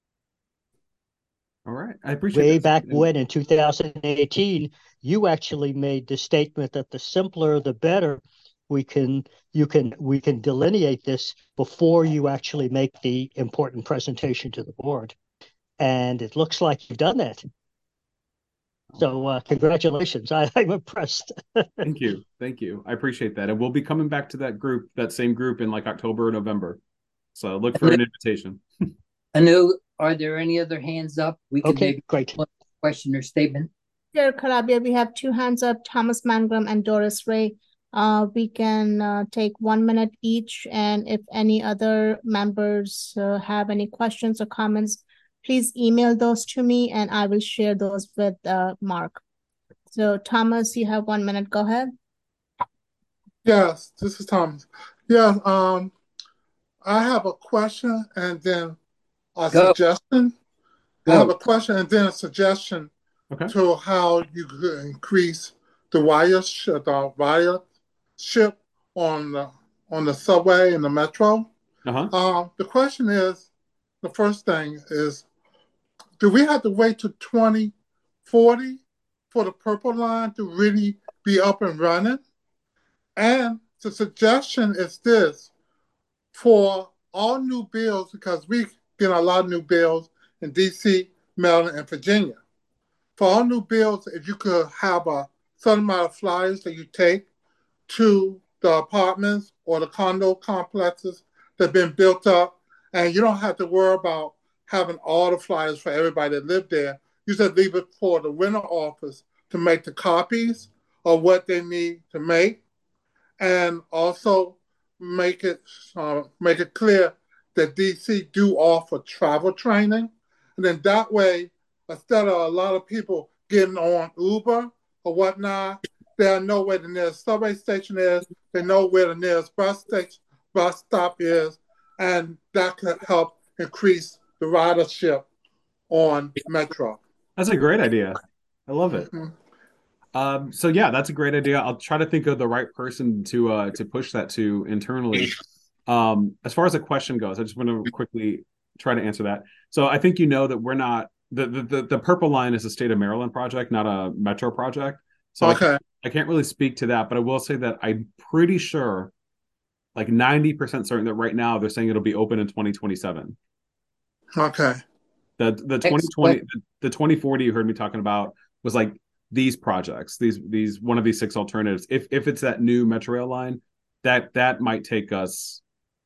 All right. I appreciate Way that. back when in two thousand eighteen, you actually made the statement that the simpler the better. We can you can we can delineate this before you actually make the important presentation to the board. And it looks like you've done that. So uh, congratulations. I, I'm impressed. Thank you. Thank you. I appreciate that. And we'll be coming back to that group, that same group in like October or November. So look for an invitation. Anu, are there any other hands up? We could Okay, maybe great. one question or statement. Chair Calabria, we have two hands up, Thomas Mangrum and Doris Ray. Uh, we can uh, take one minute each, and if any other members uh, have any questions or comments, please email those to me and I will share those with uh, Mark. So Thomas, you have one minute. Go ahead. Yes, this is Thomas. Yeah, um, I have a question and then a Go. suggestion. Go. I have a question and then a suggestion Okay. to how you could increase the ridership, the ridership on the on the subway and the metro. Uh-huh. Um, the question is, the first thing is, do we have to wait to twenty forty for the Purple Line to really be up and running? And the suggestion is this: for all new bills, because we get a lot of new bills in D C, Maryland, and Virginia. For all new bills, if you could have a certain amount of flyers that you take to the apartments or the condo complexes that have been built up, and you don't have to worry about having all the flyers for everybody that live there. You just leave it for the rental office to make the copies of what they need to make, and also make it uh, make it clear that D C do offer travel training, and then that way, instead of a lot of people getting on Uber or whatnot, they'll know where the nearest subway station is. They know where the nearest bus station, bus stop is, and that could help increase the ridership on Metro. That's a great idea. I love it. Mm-hmm. Um, so yeah, that's a great idea. I'll try to think of the right person to uh, to push that to internally. Um, as far as the question goes, I just want to quickly try to answer that. So I think you know that we're not the the the, the Purple Line is a state of Maryland project, not a Metro project. So okay. I can't, I can't really speak to that, but I will say that I'm pretty sure, like ninety percent certain that right now they're saying it'll be open in twenty twenty-seven. Okay. The the twenty twenty the, the twenty forty you heard me talking about was like these projects, these these one of these six alternatives. If if it's that new Metro Rail line, that that might take us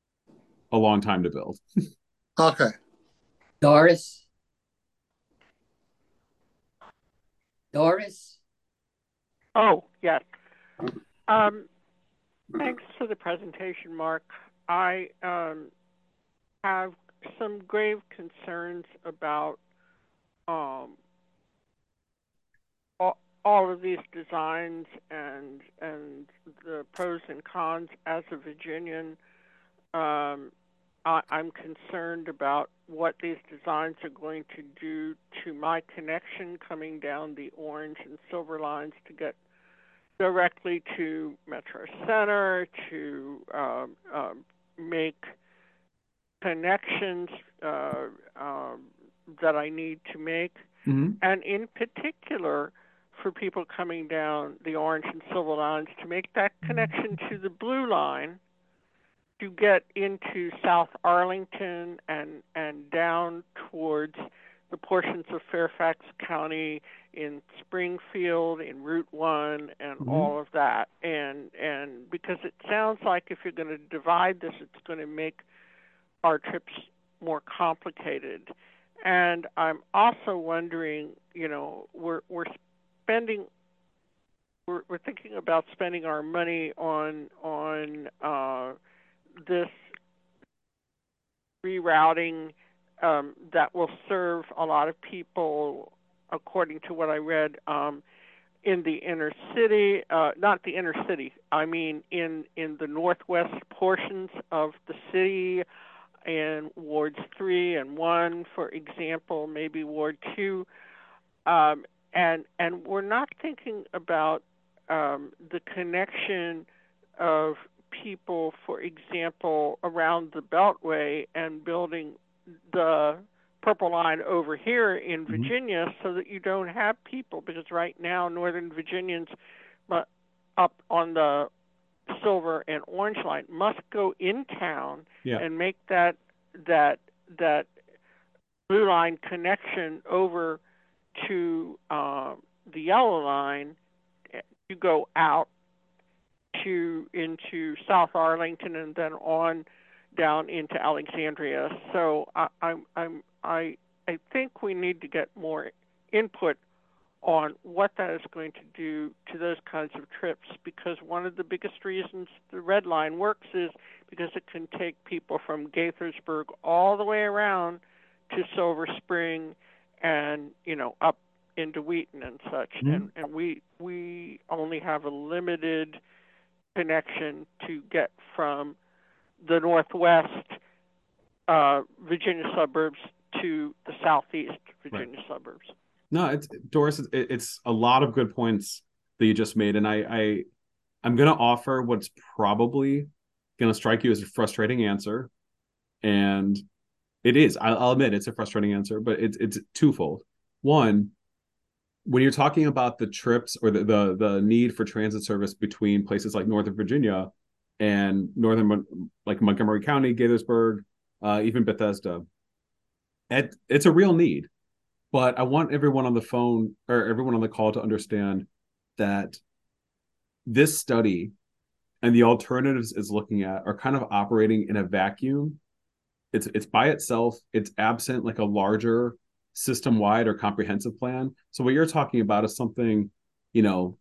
a long time to build. Okay. Doris? Doris? Oh, yes. Um, thanks for the presentation, Mark. I um, have some grave concerns about um, all, all of these designs and and the pros and cons. As a Virginian, um, I, I'm concerned about what these designs are going to do to my connection coming down the orange and silver lines to get directly to Metro Center, to um, um, make connections uh, um, that I need to make, mm-hmm. and in particular for people coming down the orange and silver lines to make that connection to the blue line to get into South Arlington and and down towards the portions of Fairfax County in Springfield, in Route One, and mm-hmm. all of that. And and because it sounds like if you're going to divide this, it's going to make our trips more complicated. And I'm also wondering, you know, we're we're spending we're, we're thinking about spending our money on on uh, this rerouting um, that will serve a lot of people, according to what I read, um, in the inner city, uh, not the inner city, I mean in, in the northwest portions of the city, and wards three and one, for example, maybe ward two, um, and and we're not thinking about um, the connection of people, for example, around the Beltway and building the Purple Line over here in Mhm. Virginia, so that you don't have people, because right now Northern Virginians uh, up on the Silver and Orange Line must go in town Yeah. and make that that that blue line connection over to uh, the yellow line. You go out to into South Arlington and then on down into Alexandria. So I, I'm I'm I I think we need to get more input on what that is going to do to those kinds of trips, because one of the biggest reasons the Red Line works is because it can take people from Gaithersburg all the way around to Silver Spring and, you know, up into Wheaton and such. Mhm. And and we we only have a limited connection to get from the northwest uh, Virginia suburbs to the southeast Virginia suburbs. No, it's Doris. It, it's a lot of good points that you just made, and I, I I'm going to offer what's probably going to strike you as a frustrating answer, and it is. I'll, I'll admit it's a frustrating answer, but it's it's twofold. One, when you're talking about the trips or the the, the need for transit service between places like Northern Virginia and northern, like Montgomery County, Gaithersburg, uh, even Bethesda, it, it's a real need. But I want everyone on the phone or everyone on the call to understand that this study and the alternatives it's looking at are kind of operating in a vacuum. It's it's by itself. It's absent like a larger system-wide or comprehensive plan. So what you're talking about is something, you know,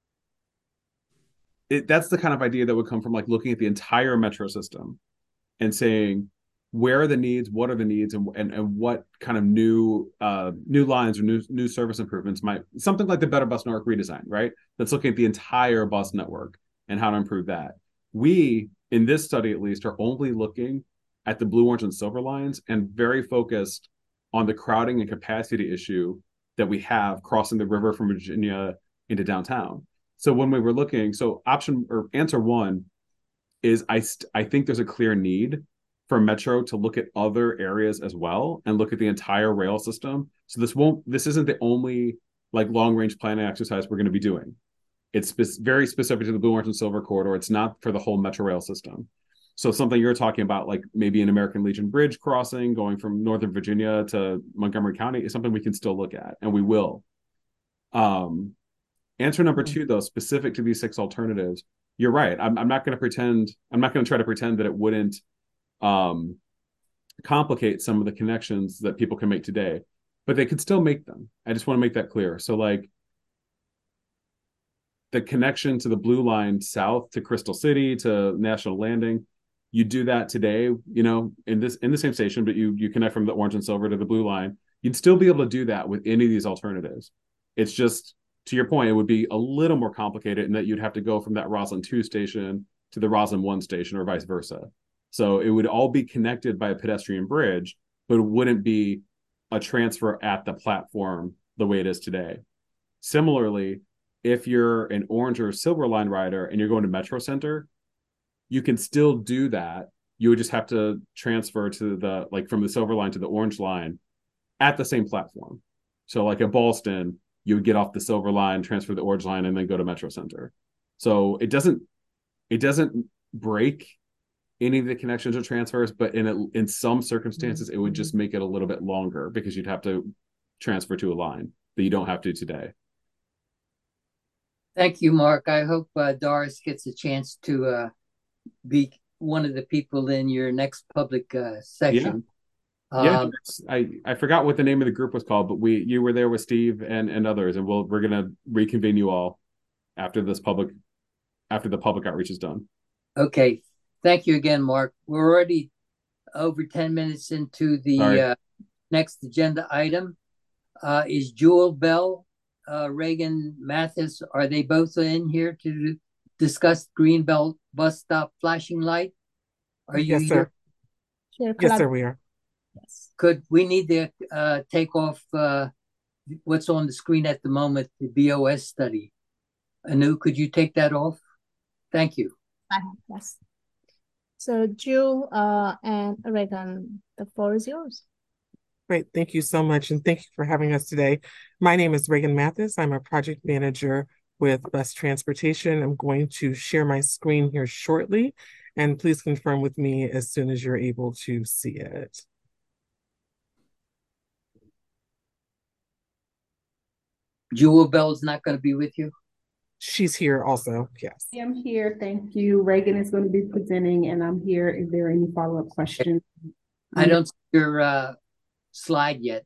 it, that's the kind of idea that would come from like looking at the entire metro system and saying, where are the needs, what are the needs, and and, and what kind of new uh, new lines or new new service improvements might, something like the Better Bus Network redesign, right? That's looking at the entire bus network and how to improve that. We, in this study at least, are only looking at the blue, orange, and silver lines and very focused on the crowding and capacity issue that we have crossing the river from Virginia into downtown. So when we were looking, so option or answer one is I st- I think there's a clear need for Metro to look at other areas as well and look at the entire rail system. So this won't, this isn't the only like long range planning exercise we're going to be doing. It's spe- very specific to the blue, orange, and silver corridor. It's not for the whole Metro rail system. So something you're talking about, like maybe an American Legion Bridge crossing going from Northern Virginia to Montgomery County, is something we can still look at, and we will. Um, answer number two, though, specific to these six alternatives, you're right. I'm, I'm not going to pretend, I'm not going to try to pretend that it wouldn't um, complicate some of the connections that people can make today, but they can still make them. I just want to make that clear. So like the connection to the blue line south to Crystal City to National Landing, you do that today, you know, in this in the same station, but you you connect from the orange and silver to the blue line. You'd still be able to do that with any of these alternatives. It's just, to your point, it would be a little more complicated in that you'd have to go from that Roslyn two station to the Roslyn one station or vice versa. So it would all be connected by a pedestrian bridge, but it wouldn't be a transfer at the platform the way it is today. Similarly, if you're an orange or silver line rider and you're going to Metro Center, you can still do that. You would just have to transfer to the, like from the silver line to the orange line at the same platform. So like at Ballston, you would get off the silver line, transfer the orange line, and then go to Metro Center. So it doesn't, it doesn't break any of the connections or transfers, but in a, in some circumstances, it would just make it a little bit longer because you'd have to transfer to a line that you don't have to today. Thank you, Mark. I hope uh, Doris gets a chance to uh, be one of the people in your next public uh, session. Yeah, um, yeah I, I forgot what the name of the group was called, but we you were there with Steve and, and others, and we'll, we're going to reconvene you all. after this public after the public outreach is done. Okay. Thank you again, Mark. We're already over ten minutes into the uh, next agenda item. Uh, is Jewel Bell, uh, Reagan Mathis, are they both in here to discuss Greenbelt bus stop flashing light? Are you yes, sir. Sure, Yes, sir, we are. Yes. Could we need to uh, take off uh, what's on the screen at the moment, the B O S study? Anu, could you take that off? Thank you. Uh, yes. So Jill uh, and Reagan, the floor is yours. Great. Thank you so much. And thank you for having us today. My name is Reagan Mathis. I'm a project manager with Bus Transportation. I'm going to share my screen here shortly, and please confirm with me as soon as you're able to see it. Jewel Bell's not going to be with you? She's here also, yes. I'm here. Thank you. Reagan is going to be presenting, and I'm here if there are any follow-up questions. I don't see your uh, slide yet.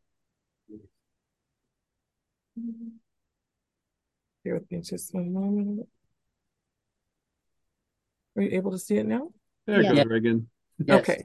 Bear with me just one moment. Are you able to see it now? There you Yeah. go, Reagan. Yes. Okay.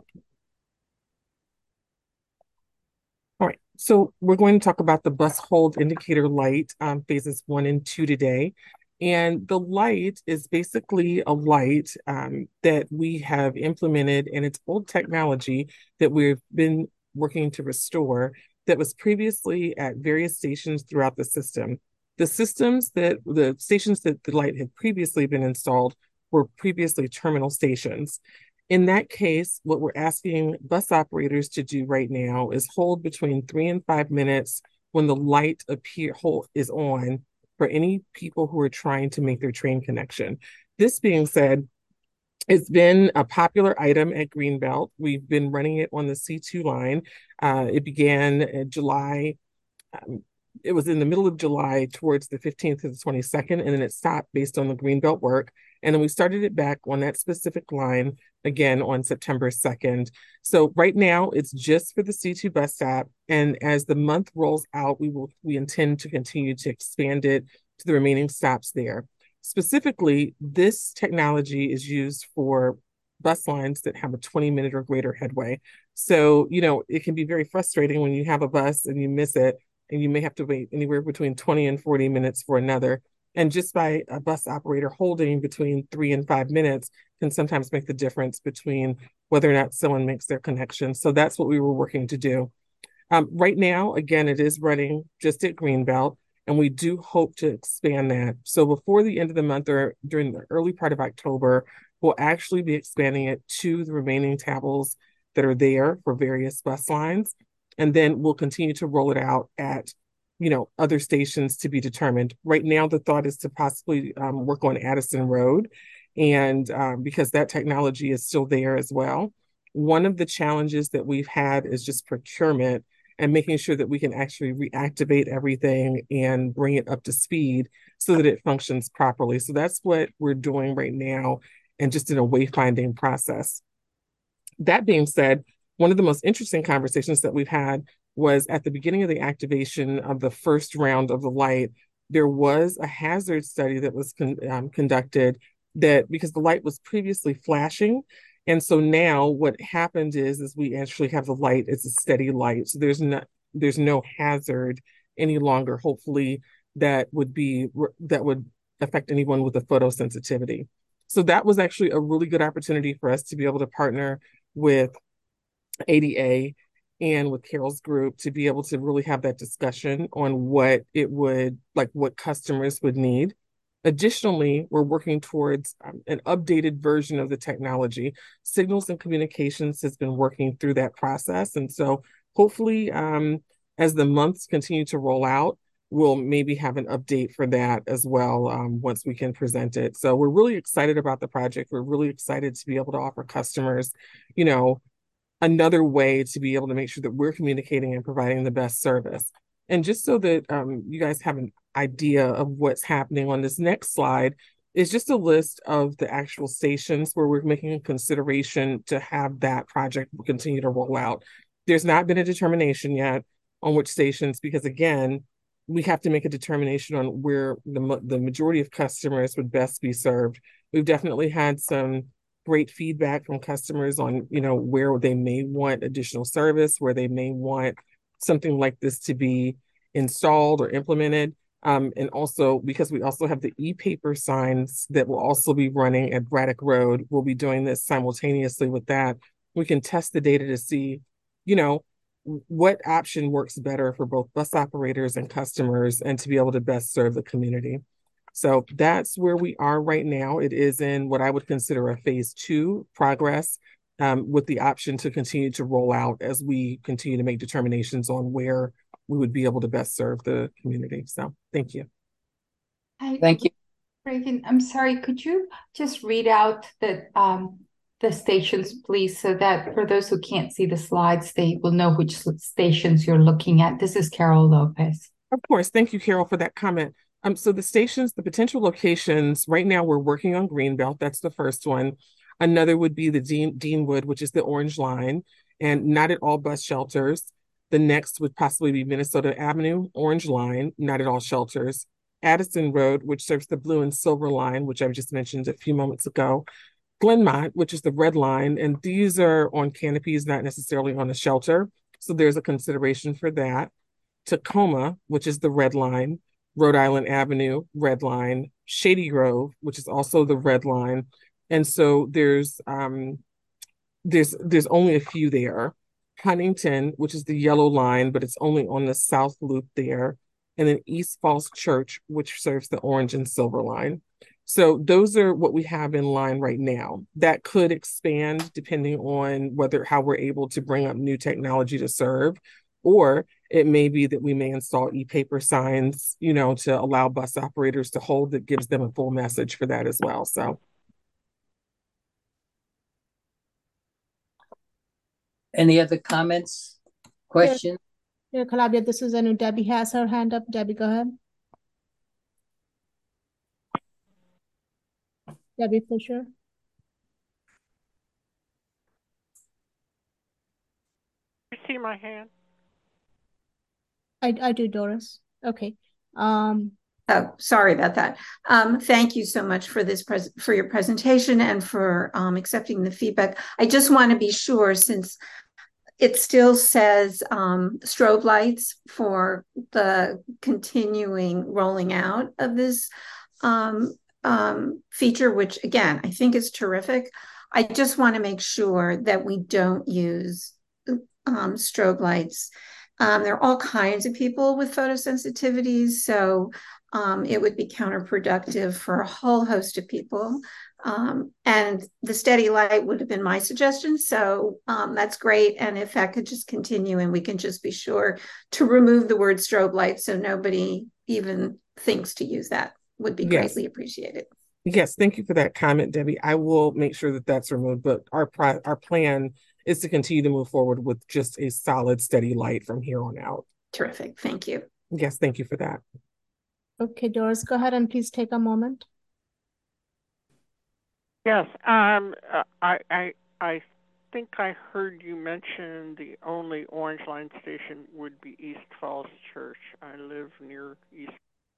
All right. So we're going to talk about the bus hold indicator light, um, phases one and two today. And the light is basically a light um, that we have implemented, and it's old technology that we've been working to restore that was previously at various stations throughout the system. The systems that, the stations that the light had previously been installed were previously terminal stations. In that case, what we're asking bus operators to do right now is hold between three and five minutes when the light appear hold is on for any people who are trying to make their train connection. This being said, it's been a popular item at Greenbelt. We've been running it on the C two line. Uh, it began in July. Um, it was in the middle of July towards the fifteenth to the twenty-second, and then it stopped based on the Greenbelt work. And then we started it back on that specific line again on September second. So right now it's just for the C two bus stop. And as the month rolls out, we will we intend to continue to expand it to the remaining stops there. Specifically, this technology is used for bus lines that have a twenty minute or greater headway. So, you know, it can be very frustrating when you have a bus and you miss it, and you may have to wait anywhere between twenty and forty minutes for another. And just by a bus operator holding between three and five minutes can sometimes make the difference between whether or not someone makes their connection. So that's what we were working to do. Um, right now, again, it is running just at Greenbelt, and we do hope to expand that. So before the end of the month or during the early part of October, we'll actually be expanding it to the remaining tables that are there for various bus lines. And then we'll continue to roll it out at, you know, other stations to be determined. Right now, the thought is to possibly um, work on Addison Road, and um, because that technology is still there as well. One of the challenges that we've had is just procurement and making sure that we can actually reactivate everything and bring it up to speed so that it functions properly. So that's what we're doing right now, and just in a wayfinding process. That being said, one of the most interesting conversations that we've had was at the beginning of the activation of the first round of the light. There was a hazard study that was con um, conducted that because the light was previously flashing. And so now what happened is, is we actually have the light, it's a steady light. So there's not, there's no hazard any longer, hopefully, that would be, that would affect anyone with a photosensitivity. So that was actually a really good opportunity for us to be able to partner with A D A and with Carol's group to be able to really have that discussion on what it would, like what customers would need. Additionally, we're working towards um, an updated version of the technology. Signals and Communications has been working through that process. And so hopefully, um, as the months continue to roll out, we'll maybe have an update for that as well um, once we can present it. So we're really excited about the project. We're really excited to be able to offer customers, you know, another way to be able to make sure that we're communicating and providing the best service. And just so that um, you guys have an idea of what's happening on this next slide is just a list of the actual stations where we're making a consideration to have that project continue to roll out. There's not been a determination yet on which stations, because again, we have to make a determination on where the, the majority of customers would best be served. We've definitely had some great feedback from customers on, you know, where they may want additional service, where they may want something like this to be installed or implemented. Um, and also, because we also have the e-paper signs that will also be running at Braddock Road, we'll be doing this simultaneously with that. We can test the data to see, you know, what option works better for both bus operators and customers, and to be able to best serve the community. So that's where we are right now. It is in what I would consider a phase two progress, um, with the option to continue to roll out as we continue to make determinations on where we would be able to best serve the community. So thank you. Hi, Thank you. Reagan, I'm sorry, could you just read out the um, the stations, please, so that for those who can't see the slides, they will know which stations you're looking at. This is Carol Lopez. Of course. Thank you, Carol, for that comment. Um, so the stations, the potential locations, right now we're working on Greenbelt. That's the first one. Another would be the Dean, Deanwood, which is the orange line, and not at all bus shelters. The next would possibly be Minnesota Avenue, orange line, not at all shelters. Addison Road, which serves the blue and silver line, which I just mentioned a few moments ago. Glenmont, which is the red line, and these are on canopies, not necessarily on a shelter. So there's a consideration for that. Tacoma, which is the red line. Rhode Island Avenue, red line. Shady Grove, which is also the red line. And so there's um, there's there's only a few there. Huntington, which is the yellow line, but it's only on the south loop there. And then East Falls Church, which serves the orange and silver line. So those are what we have in line right now. That could expand depending on whether how we're able to bring up new technology to serve, or it may be that we may install e-paper signs, you know, to allow bus operators to hold, that gives them a full message for that as well. So. Any other comments, questions? Yeah, Calabria, this is Anu. Debbie has her hand up. Debbie, go ahead. Debbie Fisher. You see my hand? I, I do, Doris. Okay. Um, oh, sorry about that. Um, thank you so much for this pres for your presentation and for um, accepting the feedback. I just want to be sure, since it still says um, strobe lights for the continuing rolling out of this um, um, feature, which again, I think is terrific. I just want to make sure that we don't use um, strobe lights. Um, there are all kinds of people with photosensitivities, so um, it would be counterproductive for a whole host of people. Um, and the steady light would have been my suggestion. So um, that's great. And if that could just continue, and we can just be sure to remove the word strobe light so nobody even thinks to use that, would be Yes. greatly appreciated. Yes, thank you for that comment, Debbie. I will make sure that that's removed, but our pri our plan is to continue to move forward with just a solid, steady light from here on out. Terrific. Thank you. Yes, thank you for that. okay, Doris, go ahead and please take a moment. Yes. Um. Uh, I. I. I think I heard you mention the only Orange Line station would be East Falls Church. I live near East,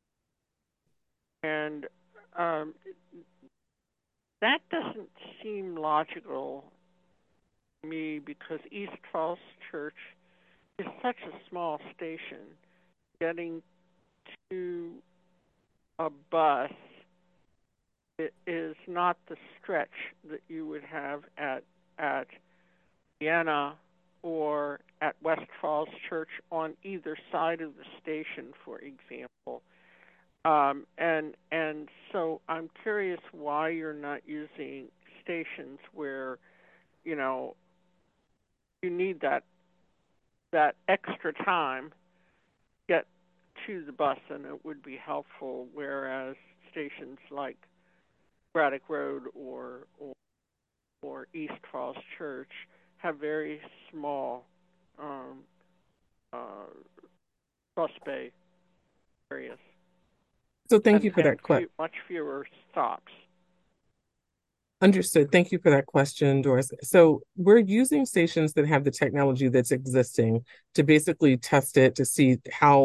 and um, that doesn't seem logical to me, because East Falls Church is such a small station. Getting to a bus, it is not the stretch that you would have at at Vienna or at West Falls Church on either side of the station, for example. Um, and and so I'm curious why you're not using stations where, you know, you need that that extra time to get to the bus, and it would be helpful, whereas stations like Braddock Road or, or or East Falls Church have very small um, uh, bus bay areas. So thank and you for that question. Much fewer stops. Understood. Thank you for that question, Doris. So we're using stations that have the technology that's existing to basically test it to see how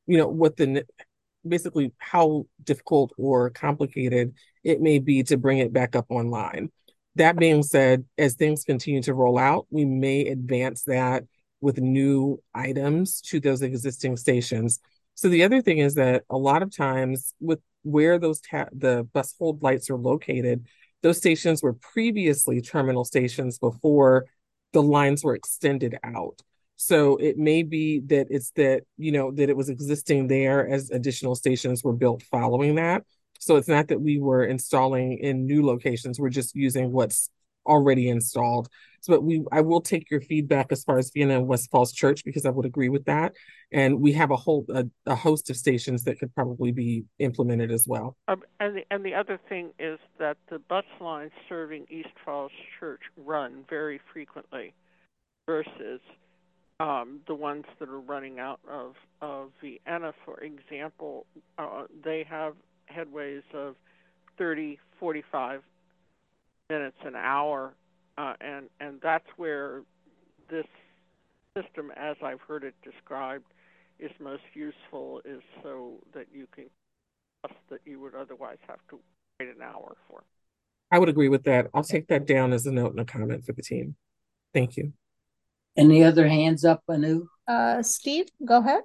you know, what the basically how difficult or complicated it may be to bring it back up online. That being said, as things continue to roll out, we may advance that with new items to those existing stations. So the other thing is that a lot of times with where those ta- the bus hold lights are located, those stations were previously terminal stations before the lines were extended out. So it may be that it's that, you know, that it was existing there as additional stations were built following that. So it's not that we were installing in new locations, we're just using what's already installed. So but we I will take your feedback as far as Vienna and West Falls Church, because I would agree with that. And we have a whole a, a host of stations that could probably be implemented as well. Um, and the and the other thing is that the bus lines serving East Falls Church run very frequently versus Um, the ones that are running out of, of Vienna, for example. Uh, they have headways of thirty, forty-five minutes an hour, uh, and, and that's where this system, as I've heard it described, is most useful, is so that you can bus that you would otherwise have to wait an hour for. I would agree with that. I'll take that down as a note and a comment for the team. Thank you. Any other hands up, Anu? Uh, Steve, go ahead.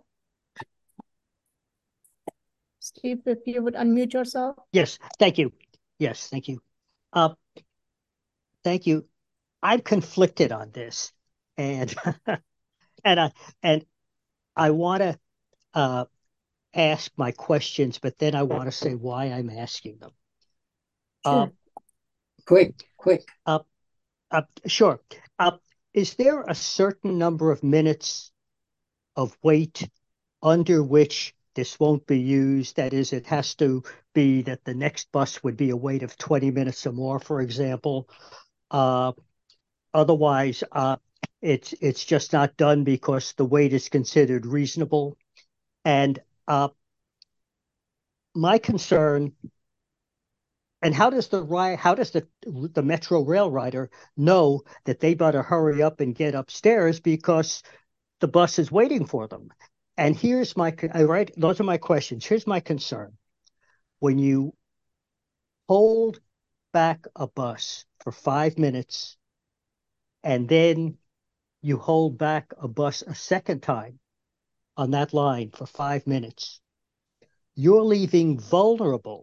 Steve, if you would unmute yourself. Yes, thank you. Yes, thank you. Uh, thank you. I'm conflicted on this, and and I and I want to uh, ask my questions, but then I want to say why I'm asking them. Sure. Uh, quick, quick. Uh, uh, sure. Uh, Is there a certain number of minutes of wait under which this won't be used? That is, it has to be that the next bus would be a wait of twenty minutes or more, for example. Uh, otherwise, uh, it's it's just not done because the wait is considered reasonable. And uh, my concern. And how does the how does the the Metro Rail rider know that they better hurry up and get upstairs because the bus is waiting for them? And here's my I write those are my questions. Here's my concern: when you hold back a bus for five minutes, and then you hold back a bus a second time on that line for five minutes, you're leaving vulnerable.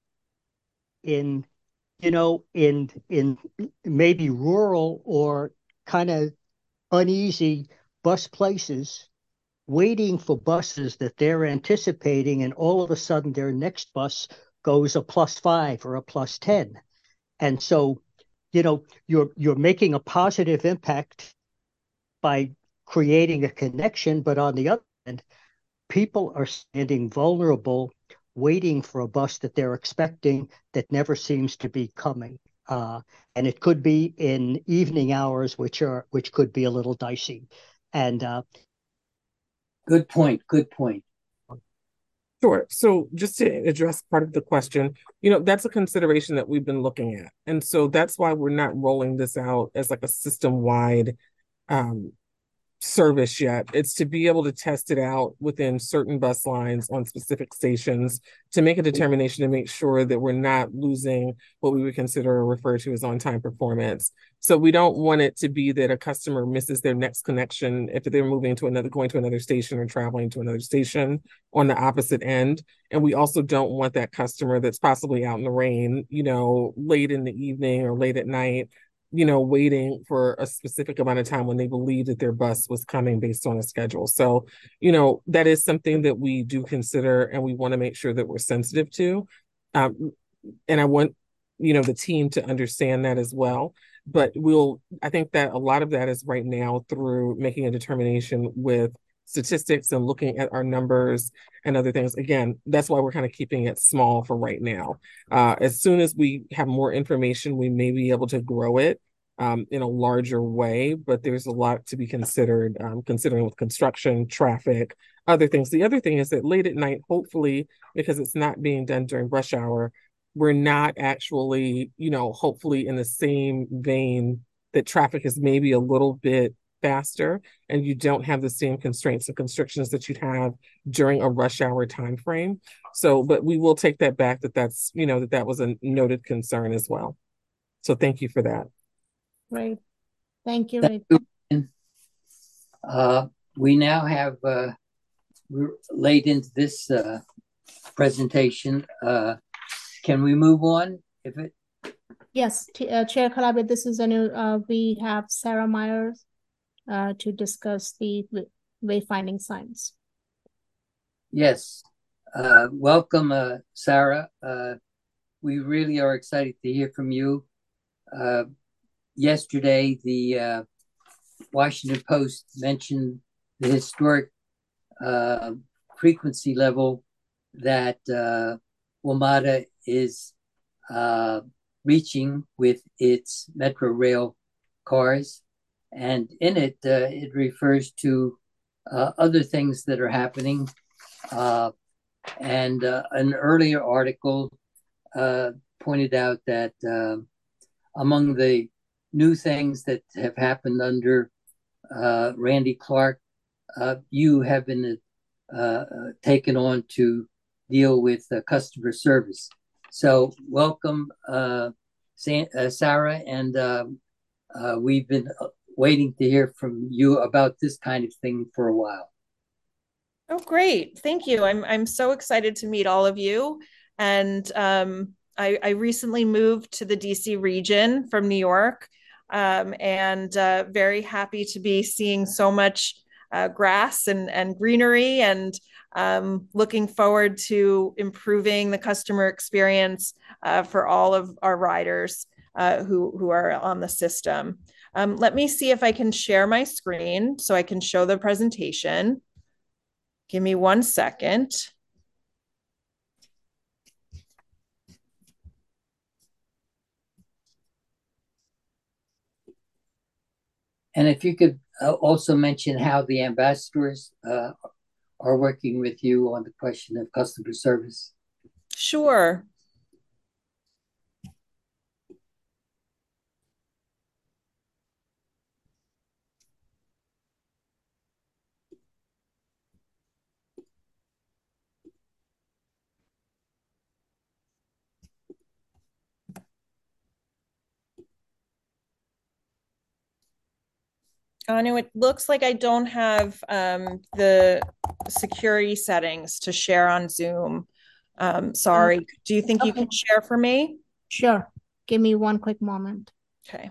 In, you know, in in maybe rural or kind of uneasy bus places, waiting for buses that they're anticipating, and all of a sudden their next bus goes a plus five or a plus ten. And so, you know, you're you're making a positive impact by creating a connection, but on the other hand, people are standing vulnerable waiting for a bus that they're expecting that never seems to be coming. Uh, and it could be in evening hours, which are which could be a little dicey. And uh, good point. Good point. Sure. So just to address part of the question, you know, that's a consideration that we've been looking at. And so that's why we're not rolling this out as like a system-wide um, service yet. It's to be able to test it out within certain bus lines on specific stations to make a determination to make sure that we're not losing what we would consider or refer to as on-time performance. So we don't want it to be that a customer misses their next connection if they're moving to another, going to another station or traveling to another station on the opposite end. And we also don't want that customer that's possibly out in the rain, you know, late in the evening or late at night, you know, waiting for a specific amount of time when they believe that their bus was coming based on a schedule. So, you know, that is something that we do consider and we want to make sure that we're sensitive to. Um, and I want, you know, the team to understand that as well. But we'll, I think that a lot of that is right now through making a determination with statistics and looking at our numbers and other things. Again, that's why we're kind of keeping it small for right now. Uh, as soon as we have more information, we may be able to grow it um, in a larger way, but there's a lot to be considered, um, considering with construction, traffic, other things. The other thing is that late at night, hopefully, because it's not being done during rush hour, we're not actually, you know, hopefully in the same vein that traffic is maybe a little bit faster, and you don't have the same constraints and constrictions that you'd have during a rush hour time frame. So, but we will take that back, that that's, you know, that that was a noted concern as well. So thank you for that. Great. Thank you. Thank you. Uh, we now have, uh, we're late into this uh, presentation. Uh, can we move on? If it Yes, uh, Chair Calabi, this is a new, uh, we have Sarah Myers uh, to discuss the wayfinding signs. Yes. Uh, welcome, uh, Sarah. Uh, we really are excited to hear from you. Uh, yesterday, the uh, Washington Post mentioned the historic uh, frequency level that uh, WMATA is uh, reaching with its Metro Rail cars. And in it, uh, it refers to uh, other things that are happening. Uh, and uh, an earlier article uh, pointed out that uh, among the new things that have happened under uh, Randy Clark, uh, you have been uh, taken on to deal with uh, customer service. So welcome, uh, uh, Sarah, and uh, uh, we've been waiting to hear from you about this kind of thing for a while. Oh, great. Thank you. I'm I'm so excited to meet all of you. And um, I, I recently moved to the D C region from New York, um, and uh, very happy to be seeing so much uh, grass and, and greenery, and um, looking forward to improving the customer experience uh, for all of our riders uh, who, who are on the system. Um, let me see if I can share my screen so I can show the presentation. Give me one second. And if you could uh, also mention how the ambassadors uh, are working with you on the question of customer service. Sure. Anu, it looks like I don't have um, the security settings to share on Zoom. Um, sorry. Um, Do you think okay. you can share for me? Sure. Give me one quick moment. Okay.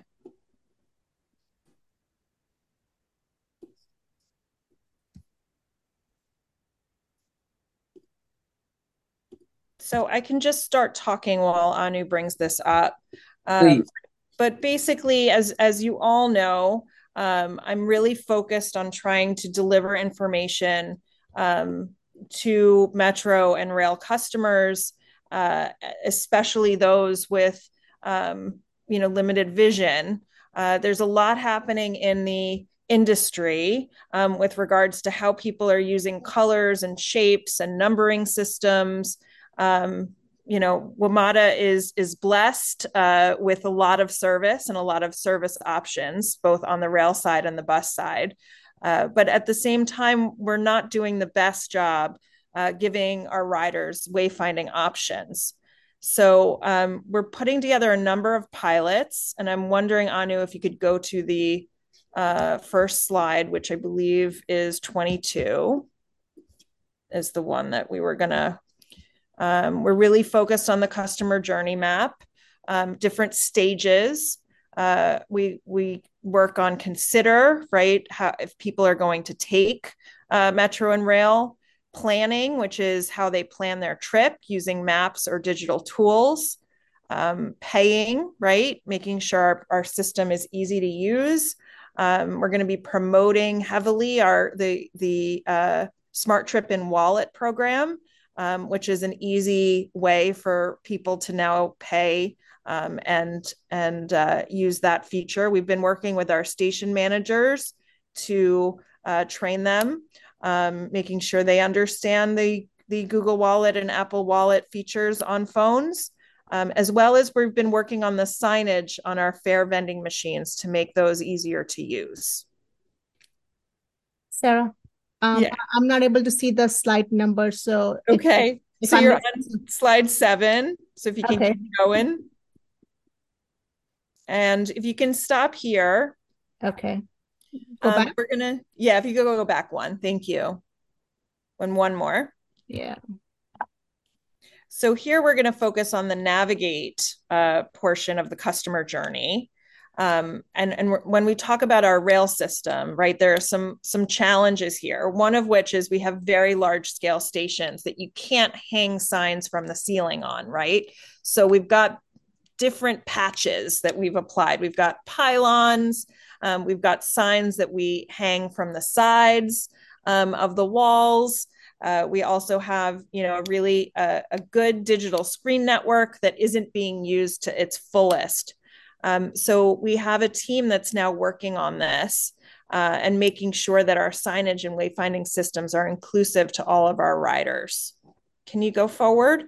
So I can just start talking while Anu brings this up. Um, but basically, as, as you all know, Um, I'm really focused on trying to deliver information um, to Metro and rail customers, uh, especially those with, um, you know, limited vision. Uh, there's a lot happening in the industry um, with regards to how people are using colors and shapes and numbering systems. Um, you know, WMATA is is blessed uh, with a lot of service and a lot of service options, both on the rail side and the bus side. Uh, but at the same time, we're not doing the best job uh, giving our riders wayfinding options. So um, we're putting together a number of pilots, and I'm wondering, Anu, if you could go to the uh, first slide, which I believe is twenty-two, is the one that we were gonna. Um, we're really focused on the customer journey map, um, different stages. Uh, we we work on consider, right? How if people are going to take uh, Metro and rail, planning, which is how they plan their trip using maps or digital tools. Um, paying, right? Making sure our, our system is easy to use. Um, we're going to be promoting heavily our the the uh, Smart Trip in Wallet program. Um, which is an easy way for people to now pay um, and and uh, use that feature. We've been working with our station managers to uh, train them, um, making sure they understand the, the Google Wallet and Apple Wallet features on phones, um, as well as we've been working on the signage on our fare vending machines to make those easier to use. Sarah, um, Yeah. I'm not able to see the slide number, so Okay. If, if so I'm you're missing- on slide seven. So if you can Okay. keep going. And if you can stop here. Okay. Go um, back. We're gonna, yeah, if you go, go back one. Thank you. And one more. Yeah. So here we're going to focus on the navigate uh, portion of the customer journey. Um, and, and when we talk about our rail system, right, there are some, some challenges here. One of which is we have very large scale stations that you can't hang signs from the ceiling on, right? So we've got different patches that we've applied. We've got pylons, um, we've got signs that we hang from the sides um, of the walls. Uh, we also have, you know, a really uh, a good digital screen network that isn't being used to its fullest. Um, so we have a team that's now working on this uh, and making sure that our signage and wayfinding systems are inclusive to all of our riders. Can you go forward?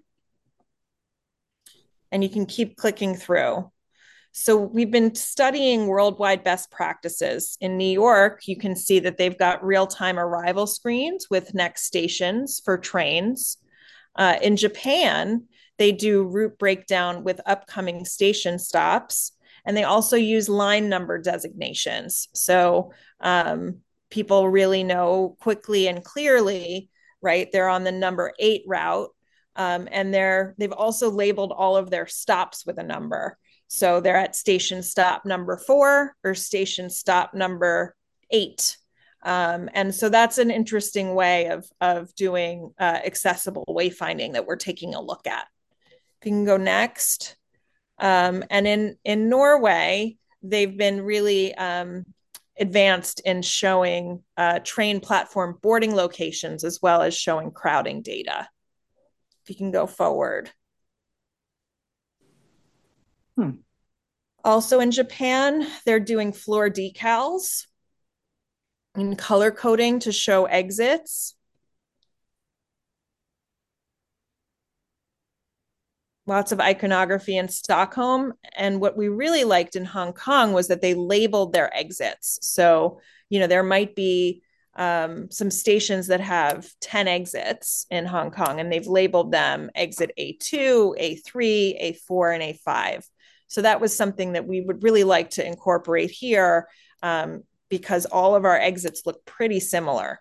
And you can keep clicking through. So we've been studying worldwide best practices. In New York, you can see that they've got real-time arrival screens with next stations for trains. Uh, in Japan, they do route breakdown with upcoming station stops, and they also use line number designations. So um, people really know quickly and clearly, right? They're on the number eight route, um, and they're they've also labeled all of their stops with a number. So they're at station stop number four or station stop number eight. Um, and so that's an interesting way of, of doing uh, accessible wayfinding that we're taking a look at. If you can go next. Um, and in, in Norway, they've been really um, advanced in showing uh, train platform boarding locations as well as showing crowding data. If you can go forward. Hmm. Also in Japan, they're doing floor decals and color coding to show exits. Lots of iconography in Stockholm. And what we really liked in Hong Kong was that they labeled their exits. So, you know, there might be um, some stations that have ten exits in Hong Kong, and they've labeled them exit A two, A three, A four, and A five. So that was something that we would really like to incorporate here um, because all of our exits look pretty similar.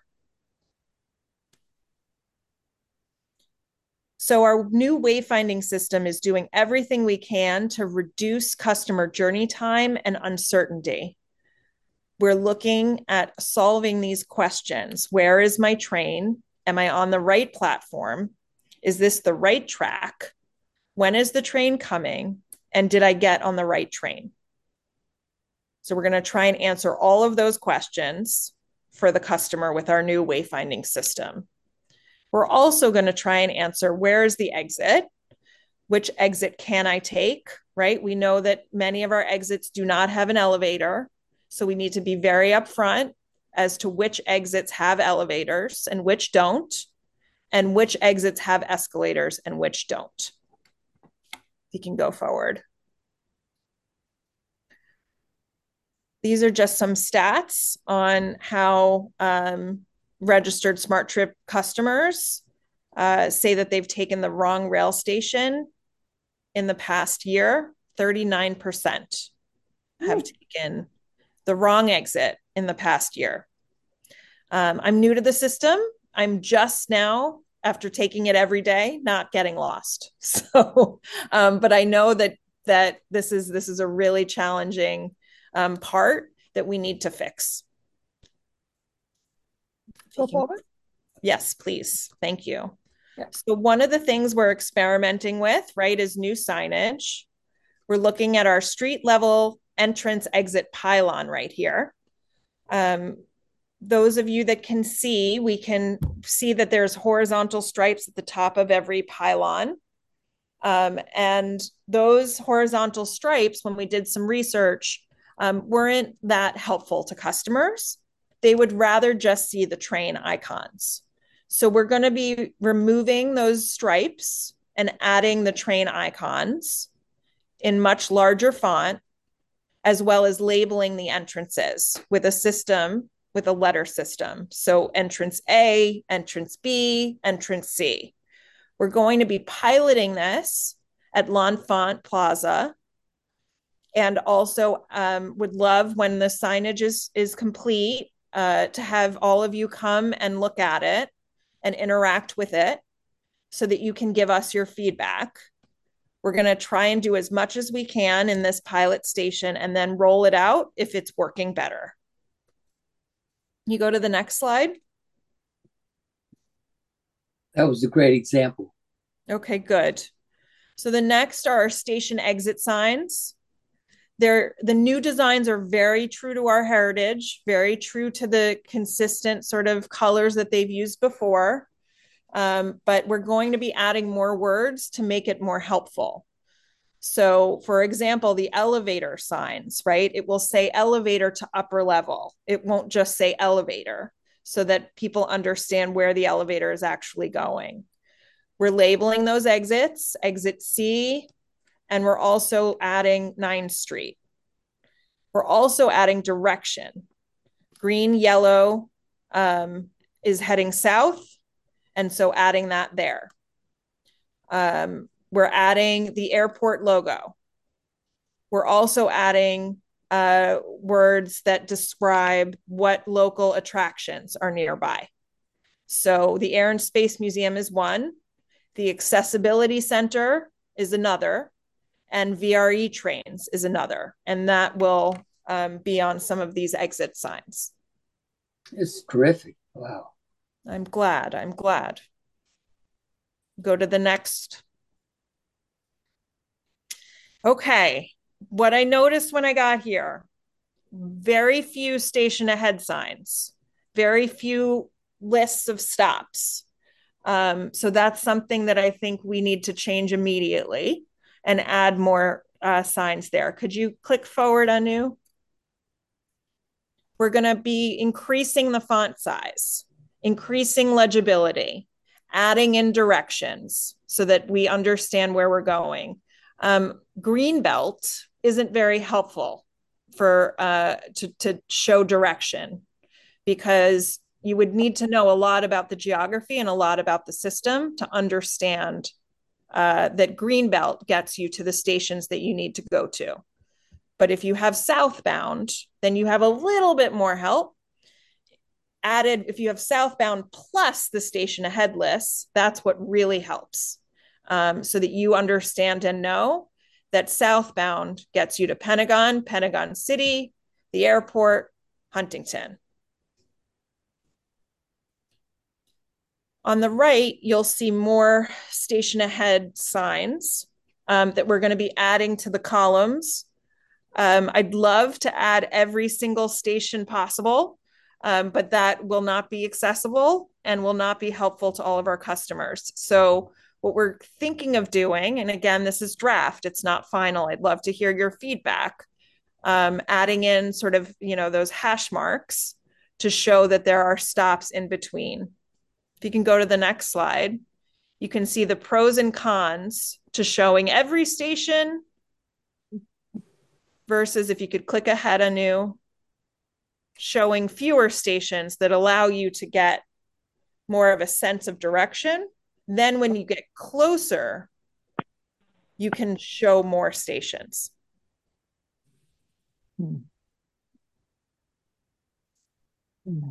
So our new wayfinding system is doing everything we can to reduce customer journey time and uncertainty. We're looking at solving these questions. Where is my train? Am I on the right platform? Is this the right track? When is the train coming? And did I get on the right train? So we're going to try and answer all of those questions for the customer with our new wayfinding system. We're also going to try and answer where is the exit? Which exit can I take, right? We know that many of our exits do not have an elevator. So we need to be very upfront as to which exits have elevators and which don't, and which exits have escalators and which don't. You can go forward. These are just some stats on how um, registered SmartTrip customers uh, say that they've taken the wrong rail station in the past year. thirty-nine percent have Ooh. taken the wrong exit in the past year. Um, I'm new to the system. I'm just now, after taking it every day, not getting lost. So, um, but I know that that this is this is a really challenging um, part that we need to fix. Go forward. Yes, please. Thank you. Yeah. So one of the things we're experimenting with, right, is new signage. We're looking at our street level entrance exit pylon right here. Um, those of you that can see, we can see that there's horizontal stripes at the top of every pylon. Um, and those horizontal stripes, when we did some research, um, weren't that helpful to customers. They would rather just see the train icons. So we're going to be removing those stripes and adding the train icons in much larger font, as well as labeling the entrances with a system with a letter system. So entrance A, entrance B, entrance C. We're going to be piloting this at L'Enfant Plaza. And also um, would love when the signage is, is complete uh, to have all of you come and look at it and interact with it so that you can give us your feedback. We're going to try and do as much as we can in this pilot station and then roll it out if it's working better. You go to the next slide. That was a great example. Okay, good. So the next are our station exit signs. They're, the new designs are very true to our heritage, very true to the consistent sort of colors that they've used before. Um, but we're going to be adding more words to make it more helpful. So for example, the elevator signs, right? It will say elevator to upper level. It won't just say elevator so that people understand where the elevator is actually going. We're labeling those exits, exit C, and we're also adding ninth Street. We're also adding direction. Green, yellow um, is heading south, and so adding that there. Um, we're adding the airport logo. We're also adding uh, words that describe what local attractions are nearby. So the Air and Space Museum is one, the Accessibility Center is another, and V R E trains is another, and that will um, be on some of these exit signs. It's terrific. Wow. I'm glad. I'm glad. Go to the next. Okay. What I noticed when I got here, very few station ahead signs, very few lists of stops. Um, so that's something that I think we need to change immediately and add more uh, signs there. Could you click forward, Anu? We're going to be increasing the font size, increasing legibility, adding in directions so that we understand where we're going. Um, Greenbelt isn't very helpful for uh, to, to show direction because you would need to know a lot about the geography and a lot about the system to understand uh, that Greenbelt gets you to the stations that you need to go to. But if you have southbound, then you have a little bit more help. Added, if you have southbound plus the station ahead list, that's what really helps. Um, so that you understand and know that southbound gets you to Pentagon, Pentagon City, the airport, Huntington. On the right, you'll see more station ahead signs um, that we're going to be adding to the columns. Um, I'd love to add every single station possible, um, but that will not be accessible and will not be helpful to all of our customers. So what we're thinking of doing, and again, this is draft, it's not final. I'd love to hear your feedback. Um, adding in sort of, you know, those hash marks to show that there are stops in between. If you can go to the next slide, you can see the pros and cons to showing every station versus if you could click ahead anew, showing fewer stations that allow you to get more of a sense of direction. Then when you get closer, you can show more stations. Hmm. Hmm.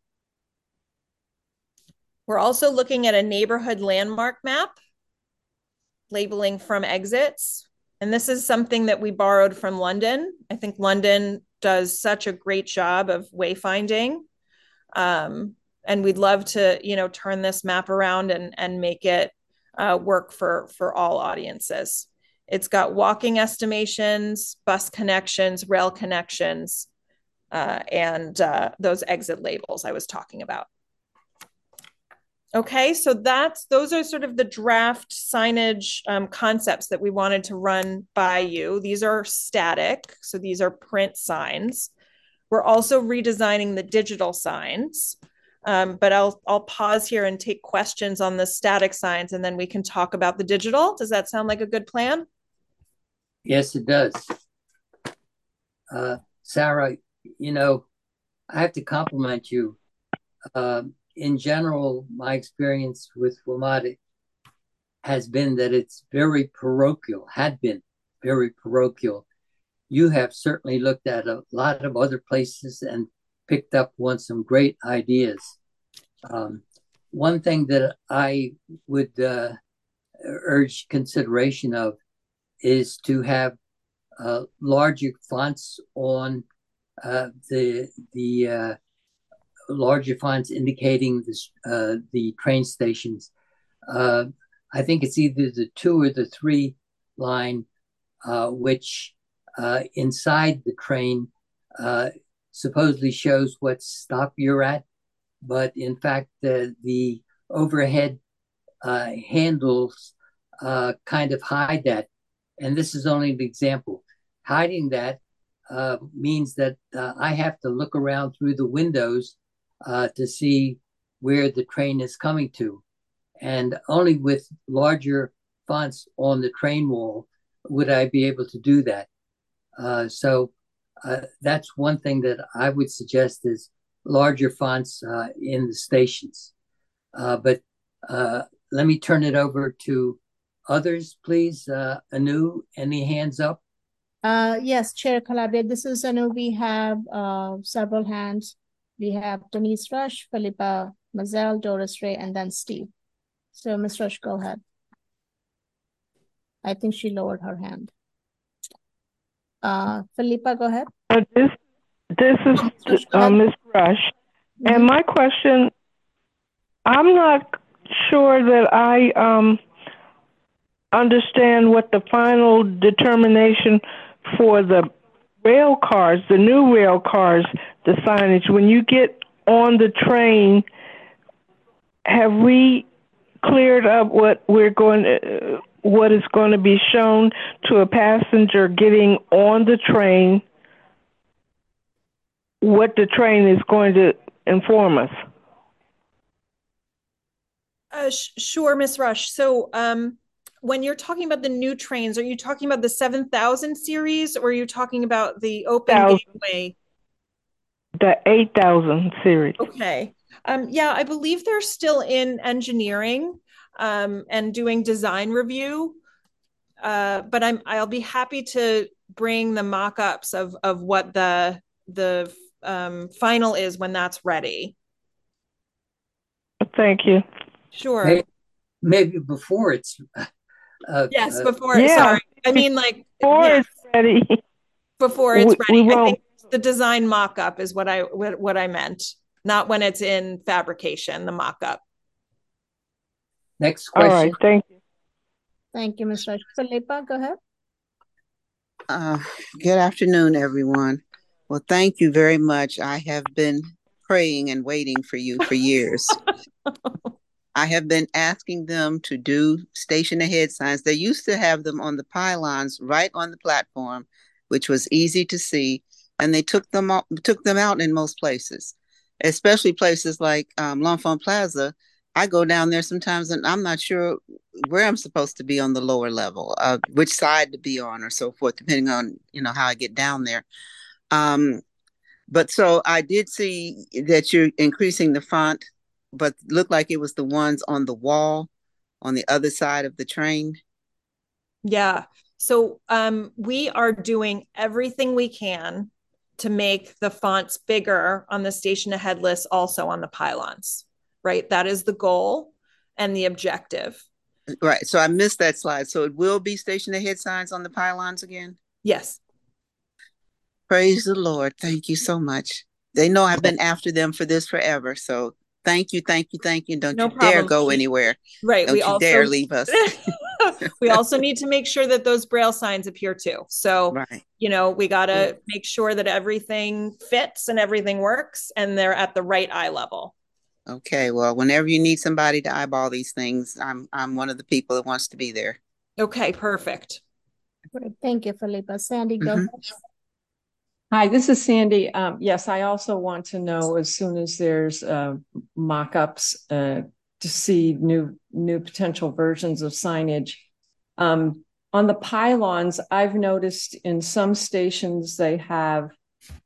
We're also looking at a neighborhood landmark map, labeling from exits. And this is something that we borrowed from London. I think London does such a great job of wayfinding. Um, and we'd love to, you know, turn this map around and, and make it uh, work for, for all audiences. It's got walking estimations, bus connections, rail connections, uh, and uh, those exit labels I was talking about. Okay, so that's those are sort of the draft signage um, concepts that we wanted to run by you. These are static, so these are print signs. We're also redesigning the digital signs, um, but I'll I'll pause here and take questions on the static signs, and then we can talk about the digital. Does that sound like a good plan? Yes, it does. Uh, Sarah, you know, I have to compliment you. Uh, in general, my experience with WMATA has been that it's very parochial, had been very parochial. You have certainly looked at a lot of other places and picked up on some great ideas. Um, one thing that I would uh, urge consideration of is to have uh, larger fonts on uh, the the uh, larger fonts indicating this, uh, the train stations. Uh, I think it's either the two or the three line, uh, which uh, inside the train uh, supposedly shows what stop you're at, but in fact, the, the overhead uh, handles uh, kind of hide that. And this is only an example. Hiding that uh, means that uh, I have to look around through the windows uh, to see where the train is coming to. And only with larger fonts on the train wall would I be able to do that. Uh, so uh, that's one thing that I would suggest is larger fonts uh, in the stations. Uh, but uh, let me turn it over to others, please. Uh, Anu, any hands up? Uh, yes, Chair Calabria, this is Anu. We have uh, several hands. We have Denise Rush, Philippa Mazel, Doris Ray, and then Steve. So Miz Rush, go ahead. I think she lowered her hand. Uh, Philippa, go ahead. Uh, this this is Miz Rush. Uh, Miz Rush. Mm-hmm. And my question, I'm not sure that I um, understand what the final determination for the rail cars, the new rail cars, the signage. When you get on the train, have we cleared up what we're going to, uh, what is going to be shown to a passenger getting on the train, what the train is going to inform us? Uh, sh sure, Miz Rush. So um, when you're talking about the new trains, are you talking about the seven thousand series, or are you talking about the open gateway? The eight thousand series. Okay. Um, yeah, I believe they're still in engineering um, and doing design review. Uh, but I'm I'll be happy to bring the mock-ups of of what the the um, final is when that's ready. Thank you. Sure. Maybe, maybe before it's uh, yes, uh, before yeah. sorry. I mean like before yes. it's ready. Before it's we, ready. we I think the design mock-up is what I what, what I meant, not when it's in fabrication, the mock-up. Next question. All right, thank you. Thank you, Miz Rush. Philippa, go ahead. Uh, good afternoon, everyone. Well, thank you very much. I have been praying and waiting for you for years. I have been asking them to do station ahead signs. They used to have them on the pylons right on the platform, which was easy to see, and they took them out, took them out in most places, especially places like um, L'Enfant Plaza. I go down there sometimes and I'm not sure where I'm supposed to be on the lower level, uh, which side to be on or so forth, depending on, you know, how I get down there. Um, but so I did see that you're increasing the font, but looked like it was the ones on the wall on the other side of the train. Yeah. So um, we are doing everything we can to make the fonts bigger on the station ahead list, also on the pylons. Right. That is the goal and the objective. Right. So I missed that slide. So it will be station ahead signs on the pylons again? Yes. Praise the Lord. Thank you so much. They know I've been after them for this forever. So thank you, thank you, thank you. Don't no you problem. dare go anywhere. Right. Don't we you also dare leave us. We also need to make sure that those braille signs appear too. So, right. you know, we got to right. make sure that everything fits and everything works and they're at the right eye level. Okay, well, whenever you need somebody to eyeball these things, I'm I'm one of the people that wants to be there. Okay, perfect. Great. Thank you, Philippa. Sandy, go Mhm. ahead. Hi, this is Sandy. Um, yes, I also want to know as soon as there's uh, mock-ups uh, to see new new potential versions of signage. Um, on the pylons, I've noticed in some stations they have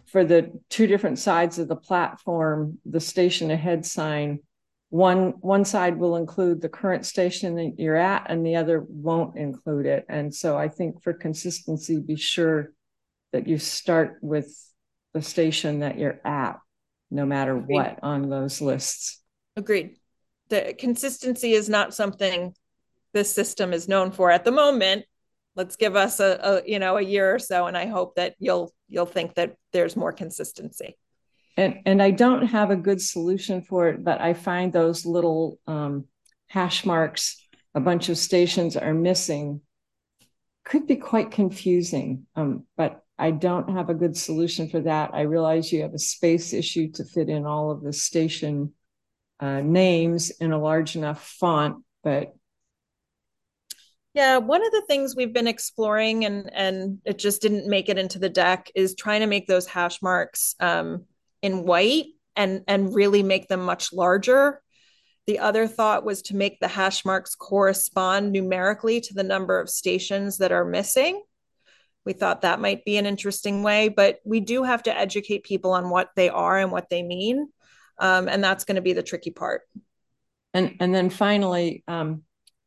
for the two different sides of the platform, the station ahead sign, one one side will include the current station that you're at and the other won't include it. And so I think for consistency, be sure that you start with the station that you're at, no matter Agreed. what on those lists. Agreed. The consistency is not something this system is known for at the moment. Let's give us a, a you know a year or so, and I hope that you'll you'll think that there's more consistency. And and I don't have a good solution for it, but I find those little um, hash marks, a bunch of stations are missing, could be quite confusing. Um, but I don't have a good solution for that. I realize you have a space issue to fit in all of the station uh, names in a large enough font, but yeah, one of the things we've been exploring, and and it just didn't make it into the deck, is trying to make those hash marks um, in white and and really make them much larger. The other thought was to make the hash marks correspond numerically to the number of stations that are missing. We thought that might be an interesting way, but we do have to educate people on what they are and what they mean. Um, and that's going to be the tricky part. And and then finally, um,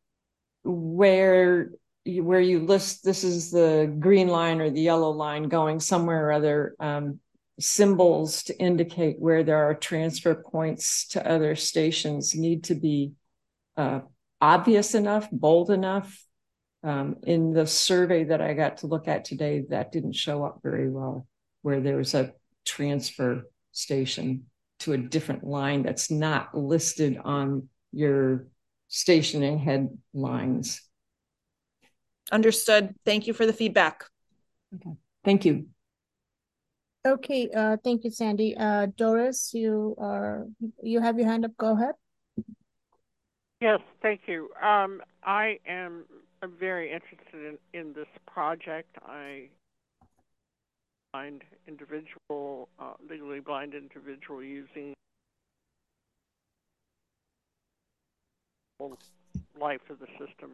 where you, where you list, this is the green line or the yellow line going somewhere or other, um, symbols to indicate where there are transfer points to other stations need to be uh, obvious enough, bold enough. Um, in the survey that I got to look at today, that didn't show up very well, where there was a transfer station to a different line that's not listed on your station and head lines. Understood. Thank you for the feedback. Okay. Thank you. Okay, uh, thank you, Sandy. Uh, Doris, you are you have your hand up. Go ahead. Yes, thank you. Um, I am very interested in, in this project. I blind individual, uh, legally blind individual using life of the system.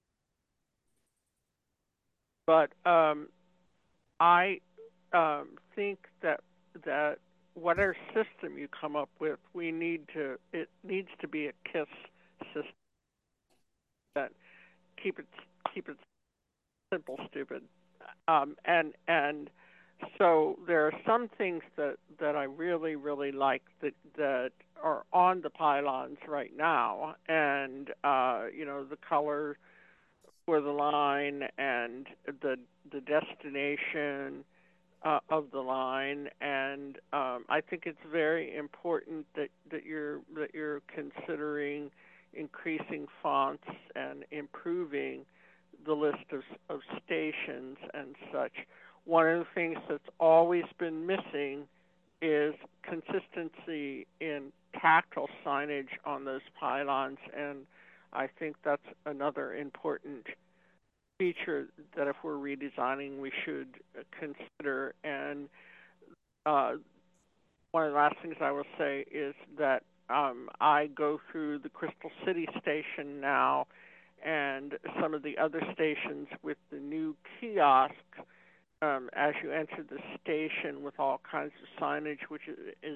But um, I um, think that that whatever system you come up with, we need to. It needs to be a KISS system that keep it keep it simple, stupid, um, and and so there are some things that, that I really really like that that are on the pylons right now, and uh, you know the color for the line and the the destination uh, of the line, and um, I think it's very important that, that you're that you're considering increasing fonts and improving the list of of stations and such. One of the things that's always been missing is consistency in tactile signage on those pylons, and I think that's another important feature that if we're redesigning we should consider. And uh, one of the last things I will say is that um, I go through the Crystal City station now and some of the other stations with the new kiosk um, as you enter the station with all kinds of signage, which is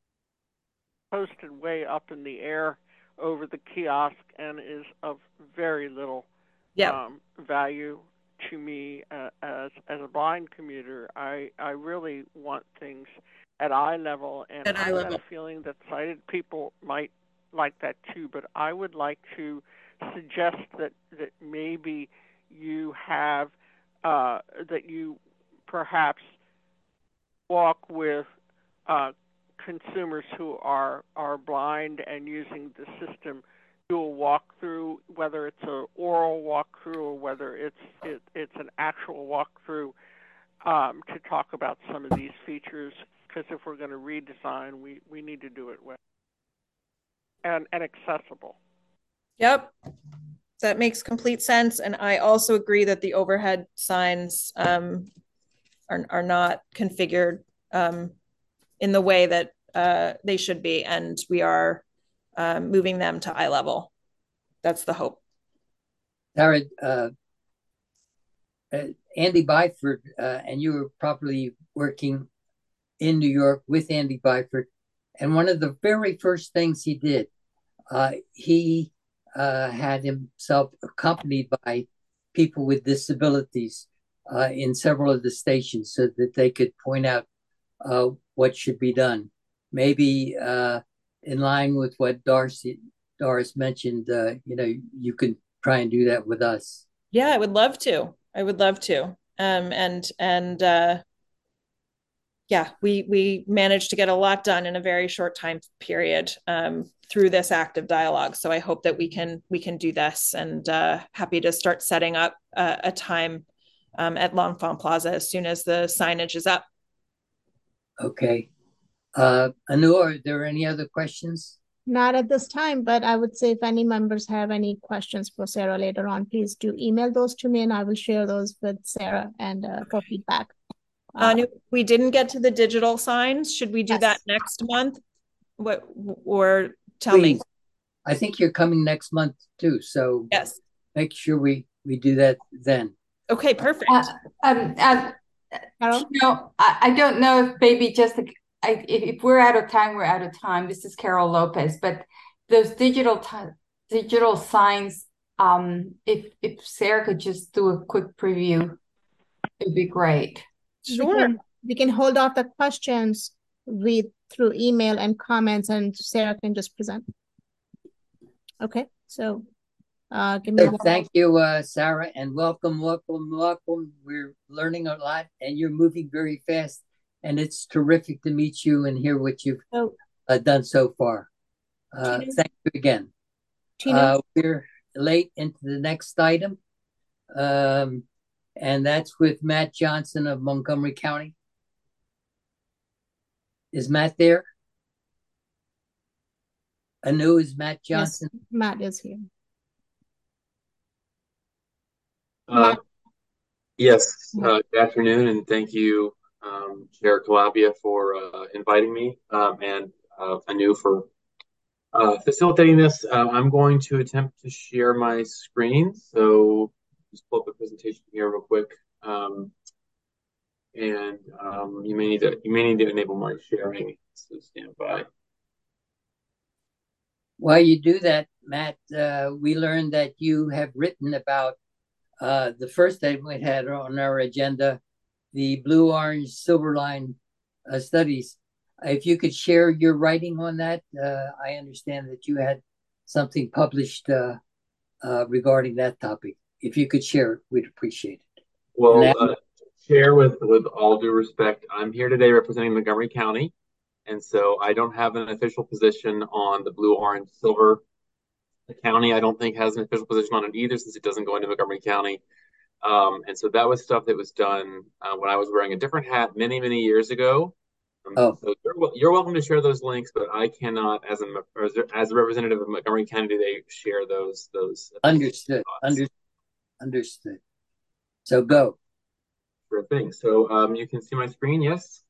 posted way up in the air over the kiosk and is of very little yep. um, value to me uh, as as a blind commuter. I, I really want things at eye level, and at I level. have a feeling that sighted people might like that too, but I would like to suggest that, that maybe you have, uh, that you perhaps walk with uh, consumers who are, are blind and using the system, do a walkthrough, whether it's an oral walkthrough or whether it's it, it's an actual walkthrough, um, to talk about some of these features, because if we're going to redesign, we, we need to do it well and, and accessible. Yep, that makes complete sense. And I also agree that the overhead signs um, are, are not configured um, in the way that uh, they should be. And we are uh, moving them to eye level. That's the hope. Tara, uh, uh, Andy Byford, uh, and you were probably working in New York with Andy Byford. And one of the very first things he did, uh, he uh, had himself accompanied by people with disabilities uh, in several of the stations so that they could point out uh, what should be done. Maybe uh, in line with what Darcy Doris mentioned, uh, you know, you could try and do that with us. Yeah, I would love to. I would love to. Um, and and uh, yeah, we we managed to get a lot done in a very short time period um, through this active dialogue. So I hope that we can we can do this, and uh, happy to start setting up a, a time um, at L'Enfant Plaza as soon as the signage is up. Okay. Uh, Anu, are there any other questions? Not at this time, but I would say if any members have any questions for Sarah later on, please do email those to me and I will share those with Sarah and uh, for feedback. Uh, uh, we didn't get to the digital signs. Should we do yes. that next month? What, or tell Please. me. I think you're coming next month too, so yes, make sure we we do that then. Okay, perfect. Uh, um, uh, you know, I, I don't know if maybe just the, I, if, if we're out of time, we're out of time. This is Carol Lopez, but those digital digital signs, um, if if Sarah could just do a quick preview, it'd be great. Sure. We can, we can hold off the questions read through email and comments, and Sarah can just present. Okay, so uh, give me. So thank you, uh, Sarah, and welcome, welcome, welcome. We're learning a lot, and you're moving very fast, and it's terrific to meet you and hear what you've oh. uh, done so far. Uh, thank you again. Uh, we're late into the next item. Um, And that's with Matt Johnson of Montgomery County. Is Matt there? Anu, is Matt Johnson? Yes, Matt is here. Uh, yes, uh, good afternoon, and thank you, um, Chair Calabia, for uh, inviting me, um, and uh, Anu for uh, facilitating this. Uh, I'm going to attempt to share my screen, so just pull up the presentation here real quick. Um, and um, you may need to you may need to enable my sharing. So stand by. While you do that, Matt, uh, we learned that you have written about uh, the first item we had on our agenda, the Blue Orange Silver Line uh, studies. If you could share your writing on that, uh, I understand that you had something published uh, uh, regarding that topic. If you could share it, we'd appreciate it. Well, that- uh, Chair, with, with all due respect, I'm here today representing Montgomery County, and so I don't have an official position on the Blue, Orange, Silver. The county, I don't think, has an official position on it either, since it doesn't go into Montgomery County. Um, and so that was stuff that was done uh, when I was wearing a different hat many, many years ago. Um, oh. So you're, you're welcome to share those links, but I cannot, as a as a, as a representative of Montgomery County today, share those those. Understood. Under, understood. So go. Sure thing. So um, you can see my screen, yes?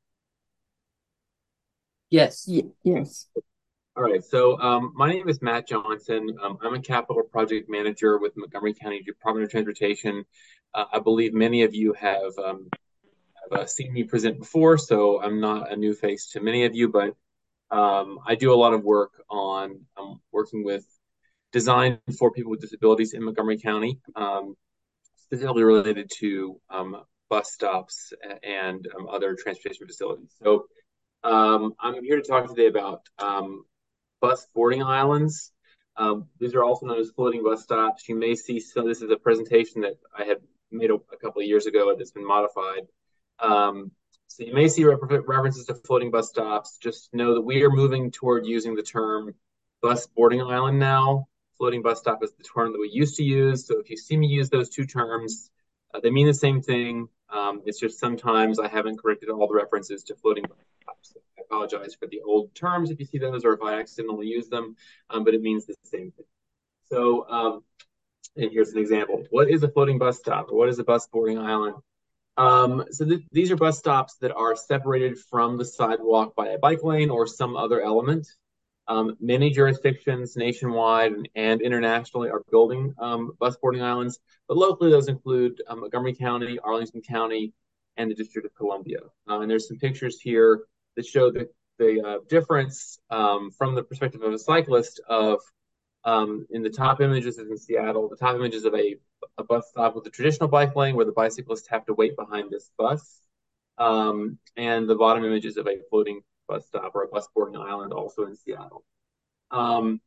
Yes. Y- yes. All right. So um, my name is Matt Johnson. Um, I'm a capital project manager with Montgomery County Department of Transportation. Uh, I believe many of you have, um, have uh, seen me present before, so I'm not a new face to many of you, but um, I do a lot of work on um, working with design for people with disabilities in Montgomery County, um, specifically related to um, bus stops and um, other transportation facilities. So um, I'm here to talk today about um, bus boarding islands. Um, these are also known as floating bus stops. You may see, so this is a presentation that I had made a, a couple of years ago and it's been modified. Um, so you may see references to floating bus stops. Just know that we are moving toward using the term bus boarding island now. Floating bus stop is the term that we used to use. So if you see me use those two terms, uh, they mean the same thing. Um, it's just sometimes I haven't corrected all the references to floating bus stops. So I apologize for the old terms if you see those or if I accidentally use them, um, but it means the same thing. So, um, and here's an example. What is a floating bus stop, or what is a bus boarding island? Um, so th these are bus stops that are separated from the sidewalk by a bike lane or some other element. Um, many jurisdictions nationwide and, and internationally are building um, bus boarding islands, but locally those include um, Montgomery County, Arlington County, and the District of Columbia. Uh, and there's some pictures here that show the, the uh, difference um, from the perspective of a cyclist of, um, in the top images is in Seattle, the top images of a, a bus stop with a traditional bike lane where the bicyclists have to wait behind this bus. Um, and the bottom images of a floating bus stop or a bus boarding island also in Seattle. Um,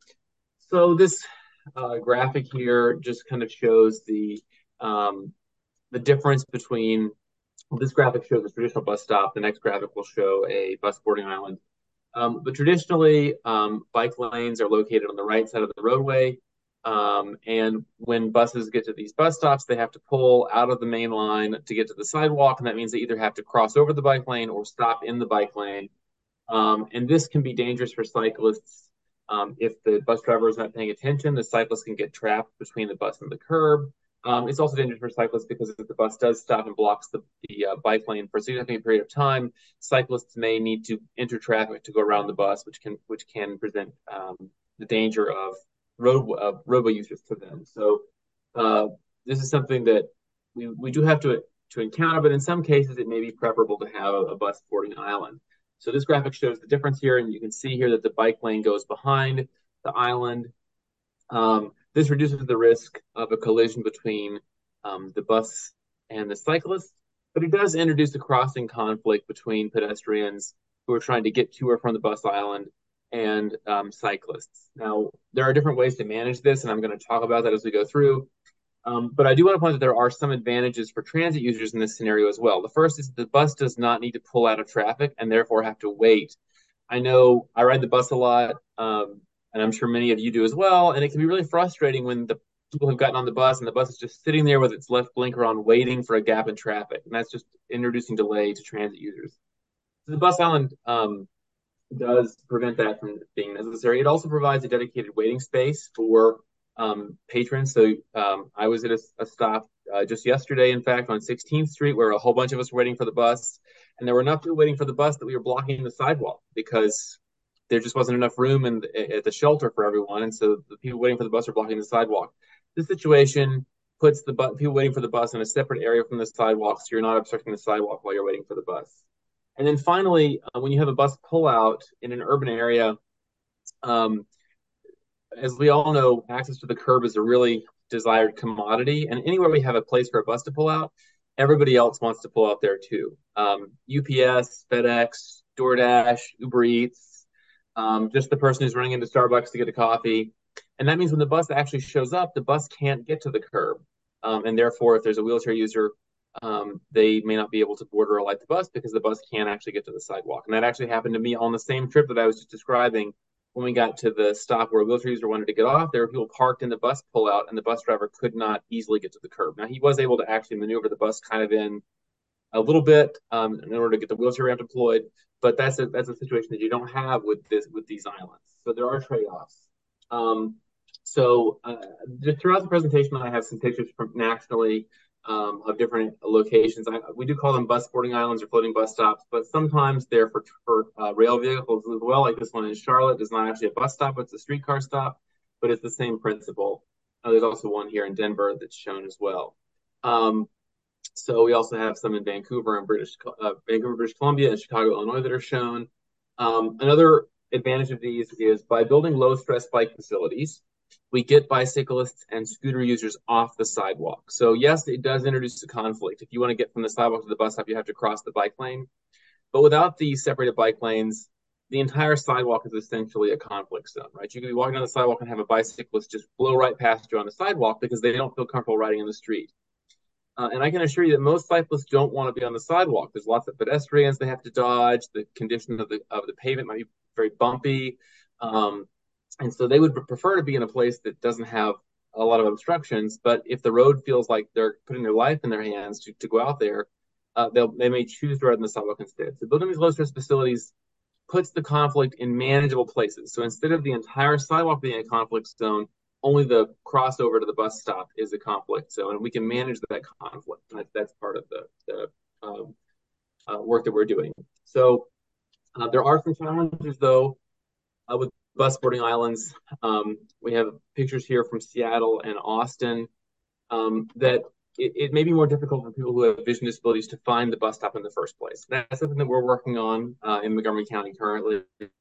so this uh, graphic here just kind of shows the um, the difference between, well, this graphic shows a traditional bus stop. The next graphic will show a bus boarding island. Um, but traditionally, um, bike lanes are located on the right side of the roadway. Um, and when buses get to these bus stops, they have to pull out of the main line to get to the sidewalk. And that means they either have to cross over the bike lane or stop in the bike lane. Um, and this can be dangerous for cyclists. Um, if the bus driver is not paying attention, the cyclist can get trapped between the bus and the curb. Um, it's also dangerous for cyclists because if the bus does stop and blocks the, the uh, bike lane for a significant period of time, cyclists may need to enter traffic to go around the bus, which can which can present um, the danger of road uh, roadway users to them. So uh, this is something that we, we do have to to encounter, but in some cases it may be preferable to have a, a bus boarding island. So this graphic shows the difference here, and you can see here that the bike lane goes behind the island. Um, this reduces the risk of a collision between um, the bus and the cyclist, but it does introduce a crossing conflict between pedestrians who are trying to get to or from the bus island and um, cyclists. Now, there are different ways to manage this, and I'm going to talk about that as we go through. Um, but I do want to point out that there are some advantages for transit users in this scenario as well. The first is that the bus does not need to pull out of traffic and therefore have to wait. I know I ride the bus a lot, um, and I'm sure many of you do as well, and it can be really frustrating when the people have gotten on the bus and the bus is just sitting there with its left blinker on waiting for a gap in traffic, and that's just introducing delay to transit users. So the bus island um, does prevent that from being necessary. It also provides a dedicated waiting space for um, patrons. So um, I was at a, a stop uh, just yesterday, in fact, on sixteenth street, where a whole bunch of us were waiting for the bus, and there were enough people waiting for the bus that we were blocking the sidewalk because there just wasn't enough room in the, at the shelter for everyone, and so the people waiting for the bus are blocking the sidewalk. This situation puts the bu- people waiting for the bus in a separate area from the sidewalk, so you're not obstructing the sidewalk while you're waiting for the bus. And then finally, uh, when you have a bus pullout in an urban area, um, as we all know, access to the curb is a really desired commodity. And anywhere we have a place for a bus to pull out, everybody else wants to pull out there too. Um, U P S, FedEx, DoorDash, Uber Eats, um, just the person who's running into Starbucks to get a coffee. And that means when the bus actually shows up, the bus can't get to the curb. Um, and therefore, if there's a wheelchair user, um, they may not be able to board or alight the bus because the bus can't actually get to the sidewalk. And that actually happened to me on the same trip that I was just describing. When we got to the stop where a wheelchair user wanted to get off, there were people parked in the bus pullout, and the bus driver could not easily get to the curb. Now, he was able to actually maneuver the bus kind of in a little bit um, in order to get the wheelchair ramp deployed, but that's a that's a situation that you don't have with this with these islands. So there are trade-offs. Um, so uh, just throughout the presentation, I have some pictures from nationally um, of different locations. I, we do call them bus boarding islands or floating bus stops, but sometimes they're for, for uh, rail vehicles as well. Like this one in Charlotte is not actually a bus stop, it's a streetcar stop, but it's the same principle. Uh, there's also one here in Denver that's shown as well. Um, so we also have some in Vancouver and British, uh, Vancouver, British Columbia and Chicago, Illinois that are shown. Um, another advantage of these is by building low stress bike facilities, we get bicyclists and scooter users off the sidewalk. So yes, it does introduce a conflict. If you want to get from the sidewalk to the bus stop, you have to cross the bike lane. But without these separated bike lanes, the entire sidewalk is essentially a conflict zone, right? You could be walking on the sidewalk and have a bicyclist just blow right past you on the sidewalk because they don't feel comfortable riding in the street. Uh, and I can assure you that most cyclists don't want to be on the sidewalk. There's lots of pedestrians they have to dodge. The condition of the of the pavement might be very bumpy. Um, and so they would prefer to be in a place that doesn't have a lot of obstructions. But if the road feels like they're putting their life in their hands to, to go out there, uh, they'll, they may choose to ride on the sidewalk instead. So building these low-stress facilities puts the conflict in manageable places. So instead of the entire sidewalk being a conflict zone, only the crossover to the bus stop is a conflict zone, and we can manage that conflict. And that, that's part of the, the um, uh, work that we're doing. So uh, there are some challenges, though, uh, with bus boarding islands. Um, we have pictures here from Seattle and Austin um, that it, it may be more difficult for people who have vision disabilities to find the bus stop in the first place. That's something that we're working on uh, in Montgomery County currently.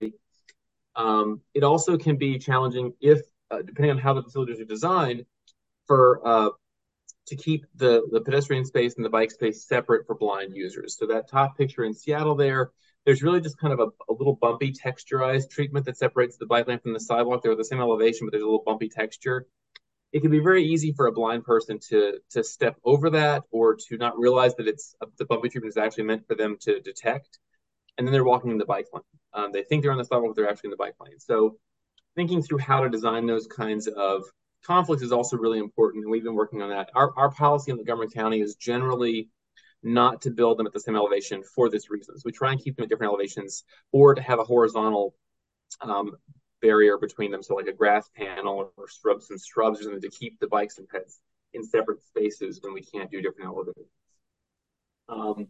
Um, it also can be challenging if, uh, depending on how the facilities are designed, for uh, to keep the, the pedestrian space and the bike space separate for blind users. So that top picture in Seattle there, there's really just kind of a, a little bumpy texturized treatment that separates the bike lane from the sidewalk. They're the same elevation, but there's a little bumpy texture. It can be very easy for a blind person to, to step over that or to not realize that it's the bumpy treatment is actually meant for them to detect. And then they're walking in the bike lane. Um, they think they're on the sidewalk, but they're actually in the bike lane. So thinking through how to design those kinds of conflicts is also really important, and we've been working on that. Our, our policy in Montgomery County is generally not to build them at the same elevation for this reason. So we try and keep them at different elevations, or to have a horizontal um, barrier between them, so like a grass panel or shrubs and shrubs or something to keep the bikes and pets in separate spaces when we can't do different elevations. Um,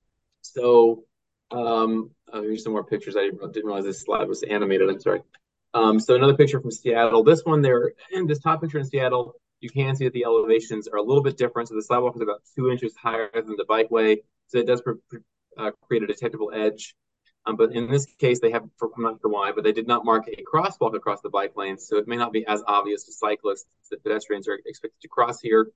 so um, uh, here's some more pictures. I didn't, didn't realize this slide was animated. I'm sorry. Um, so another picture from Seattle. This one there, in this top picture in Seattle, you can see that the elevations are a little bit different. So the sidewalk is about two inches higher than the bikeway. So it does uh, create a detectable edge. Um, but in this case, they have, I'm not sure why, but they did not mark a crosswalk across the bike lane. So it may not be as obvious to cyclists that pedestrians are expected to cross here.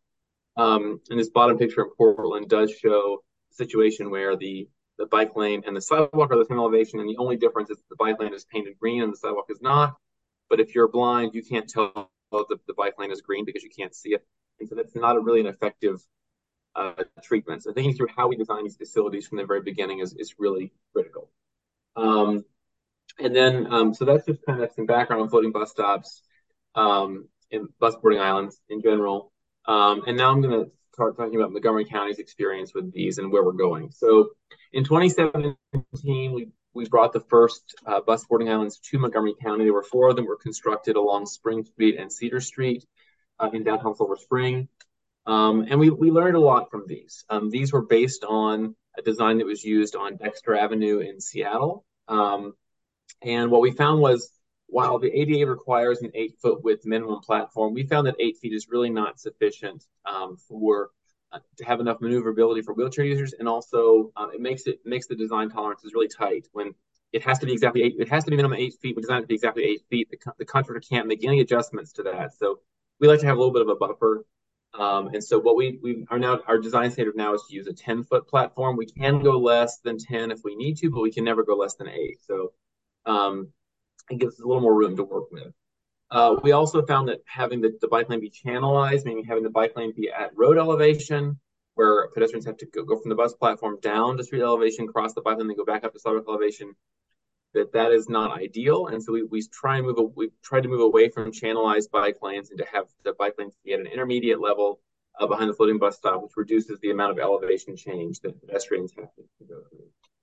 Um, and this bottom picture in Portland does show a situation where the the bike lane and the sidewalk are the same elevation, and the only difference is the bike lane is painted green and the sidewalk is not. But if you're blind, you can't tell the, the bike lane is green because you can't see it. And so that's not a really an effective uh, treatment. So thinking through how we design these facilities from the very beginning is, is really critical. Um, and then, um, so that's just kind of some background on floating bus stops um, and bus boarding islands in general. Um, and now I'm going to start talking about Montgomery County's experience with these and where we're going. So in twenty seventeen, we, we brought the first uh, bus boarding islands to Montgomery County. There were four of them were constructed along Spring Street and Cedar Street uh, in downtown Silver Spring. Um, and we, we learned a lot from these. Um, these were based on a design that was used on Dexter Avenue in Seattle. Um, and what we found was, while the A D A requires an eight foot width minimum platform, we found that eight feet is really not sufficient um, for uh, to have enough maneuverability for wheelchair users, and also uh, it makes it makes the design tolerances really tight. When it has to be exactly eight, it has to be minimum eight feet, but designed to be exactly eight feet. The, the contractor can't make any adjustments to that. So we like to have a little bit of a buffer. Um, and so what we we are now, our design standard now is to use a ten foot platform. We can go less than ten if we need to, but we can never go less than eight. So um, it gives us a little more room to work with. Uh, we also found that having the, the bike lane be channelized, meaning having the bike lane be at road elevation, where pedestrians have to go, go from the bus platform down to street elevation, cross the bike lane, then go back up to sidewalk elevation, that that is not ideal. And so we, we try and move, we tried to move away from channelized bike lanes and to have the bike lanes be at an intermediate level uh, behind the floating bus stop, which reduces the amount of elevation change that pedestrians have to go through.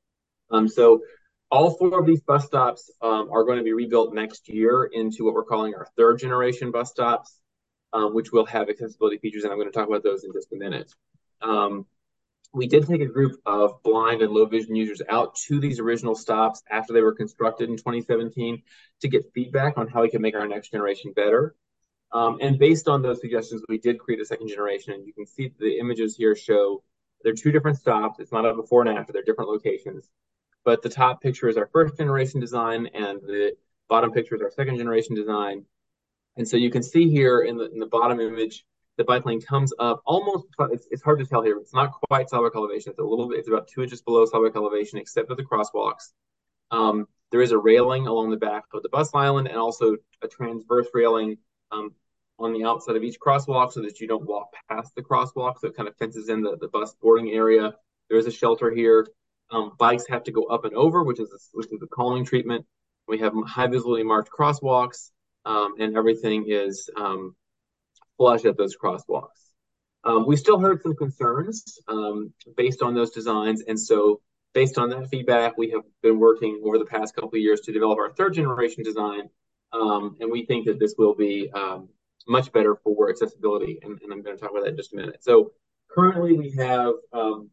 Um, so all four of these bus stops um, are going to be rebuilt next year into what we're calling our third generation bus stops, um, which will have accessibility features, and I'm going to talk about those in just a minute. Um, we did take a group of blind and low vision users out to these original stops after they were constructed in twenty seventeen to get feedback on how we can make our next generation better. Um, and based on those suggestions, we did create a second generation, and you can see the images here show they're two different stops. It's not a before and after, they're different locations. But the top picture is our first generation design, and the bottom picture is our second generation design. And so you can see here in the, in the bottom image, the bike lane comes up almost, it's, it's hard to tell here. It's not quite sidewalk elevation. It's a little bit, it's about two inches below sidewalk elevation, except for the crosswalks. Um, there is a railing along the back of the bus island and also a transverse railing um, on the outside of each crosswalk so that you don't walk past the crosswalk. So it kind of fences in the, the bus boarding area. There is a shelter here. Um, bikes have to go up and over, which is a, which is the calming treatment. We have high visibility marked crosswalks, um, and everything is um, flush at those crosswalks. Um, we still heard some concerns um, based on those designs, and so based on that feedback, we have been working over the past couple of years to develop our third generation design, um, and we think that this will be um, much better for accessibility, and, and I'm going to talk about that in just a minute. So currently we have um,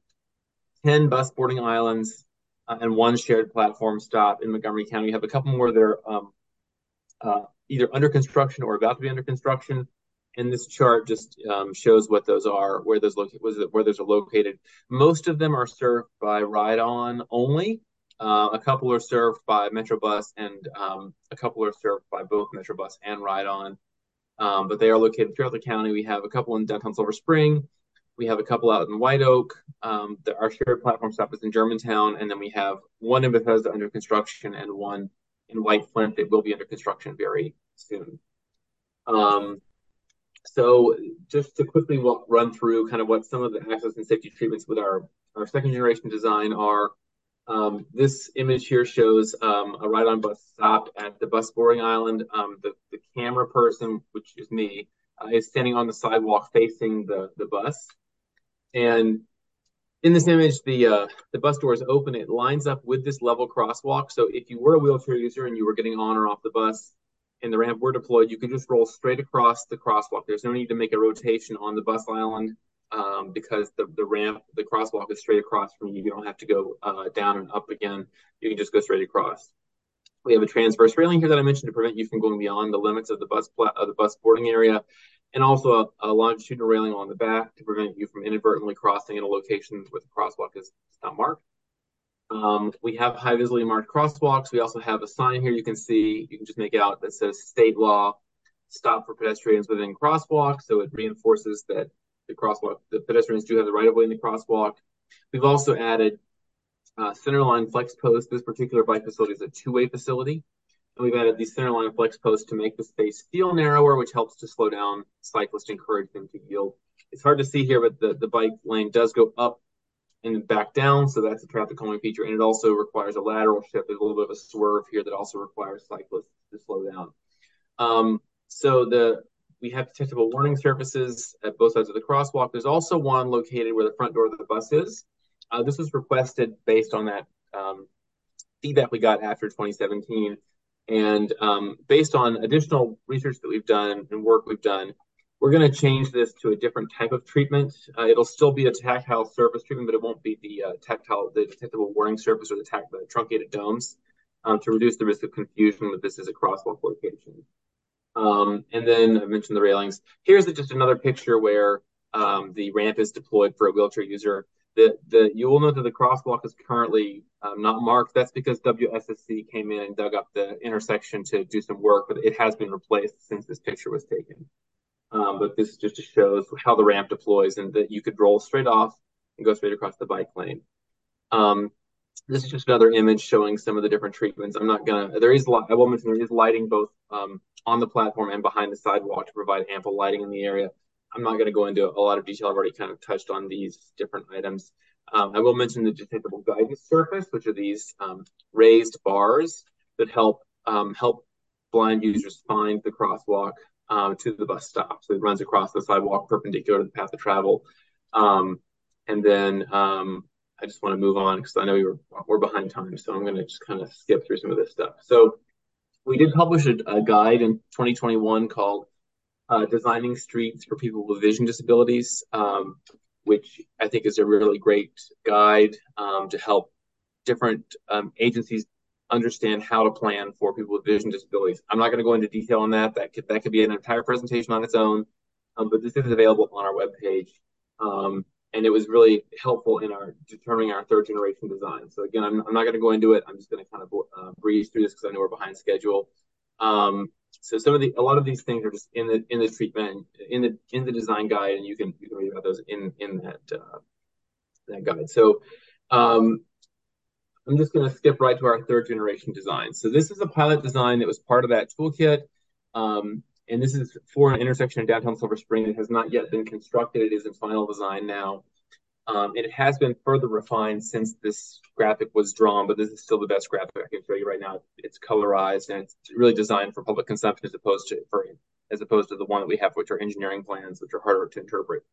ten bus boarding islands uh, and one shared platform stop in Montgomery County. We have a couple more that are um, uh, either under construction or about to be under construction. And this chart just um, shows what those are, where those loca- where those are located. Most of them are served by Ride-On only. Uh, a couple are served by Metrobus, and um, a couple are served by both Metrobus and Ride-On. Um, but they are located throughout the county. We have a couple in downtown Silver Spring. We have a couple out in White Oak. Um, the, our shared platform stop is in Germantown, and then we have one in Bethesda under construction and one in White Flint that will be under construction very soon. Um, So just to quickly walk, run through kind of what some of the access and safety treatments with our, our second generation design are. Um, this image here shows um, a Ride-On bus stop at the bus boarding island. Um, the, the camera person, which is me, uh, is standing on the sidewalk facing the, the bus. And in this image, the, uh, the bus door is open. It lines up with this level crosswalk. So if you were a wheelchair user and you were getting on or off the bus, and the ramp were deployed, you could just roll straight across the crosswalk. There's no need to make a rotation on the bus island um, because the, the ramp, the crosswalk is straight across from you. You don't have to go uh, down and up again. You can just go straight across. We have a transverse railing here that I mentioned to prevent you from going beyond the limits of the bus of the bus boarding area, and also a, a longitudinal railing along the back to prevent you from inadvertently crossing in a location where the crosswalk is not marked. Um, we have high visibly marked crosswalks. We also have a sign here you can see, you can just make out that says state law, stop for pedestrians within crosswalk. So it reinforces that the crosswalk, the pedestrians do have the right of way in the crosswalk. We've also added uh, centerline flex posts. This particular bike facility is a two-way facility. And we've added these centerline flex posts to make the space feel narrower, which helps to slow down cyclists, encourage them to yield. It's hard to see here, but the, the bike lane does go up and back down, so that's a traffic calming feature, and it also requires a lateral shift. There's a little bit of a swerve here that also requires cyclists to slow down. Um, so the we have detectable warning surfaces at both sides of the crosswalk. There's also one located where the front door of the bus is. Uh, this was requested based on that um, feedback we got after twenty seventeen, and um, based on additional research that we've done and work we've done, we're going to change this to a different type of treatment. Uh, it'll still be a tactile surface treatment, but it won't be the uh, tactile, the detectable warning surface or the, tact, the truncated domes um, to reduce the risk of confusion that this is a crosswalk location. Um, and then I mentioned the railings. Here's just another picture where um, the ramp is deployed for a wheelchair user. The, the, you will note that the crosswalk is currently um, not marked. That's because W S S C came in and dug up the intersection to do some work, but it has been replaced since this picture was taken. Um, but this just shows how the ramp deploys and that you could roll straight off and go straight across the bike lane. Um, this is just another image showing some of the different treatments. I'm not gonna, there is, I will mention there is lighting both um, on the platform and behind the sidewalk to provide ample lighting in the area. I'm not gonna go into a lot of detail. I've already kind of touched on these different items. Um, I will mention the detectable guidance surface, which are these um, raised bars that help um, help blind users find the crosswalk Um, to the bus stop. So it runs across the sidewalk perpendicular to the path of travel. Um, and then um, I just want to move on because I know we were, we're behind time. So I'm going to just kind of skip through some of this stuff. So we did publish a, a guide in twenty twenty-one called uh, Designing Streets for People with Vision Disabilities, um, which I think is a really great guide um, to help different um, agencies understand how to plan for people with vision disabilities. I'm not going to go into detail on that. That could, that could be an entire presentation on its own, um, but this is available on our webpage. Um, and it was really helpful in our determining our third generation design. So again, I'm, I'm not going to go into it. I'm just going to kind of uh, breeze through this because I know we're behind schedule. Um, so some of the, a lot of these things are just in the in the treatment, in the in the design guide, and you can you can read about those in in that uh, that guide. So. Um, I'm just going to skip right to our third generation design. So this is a pilot design that was part of that toolkit. Um, and this is for an intersection in downtown Silver Spring. It has not yet been constructed. It is in final design now. Um, and it has been further refined since this graphic was drawn, but this is still the best graphic I can show you right now. It's colorized and it's really designed for public consumption as opposed to for, as opposed to the one that we have, which are engineering plans, which are harder to interpret.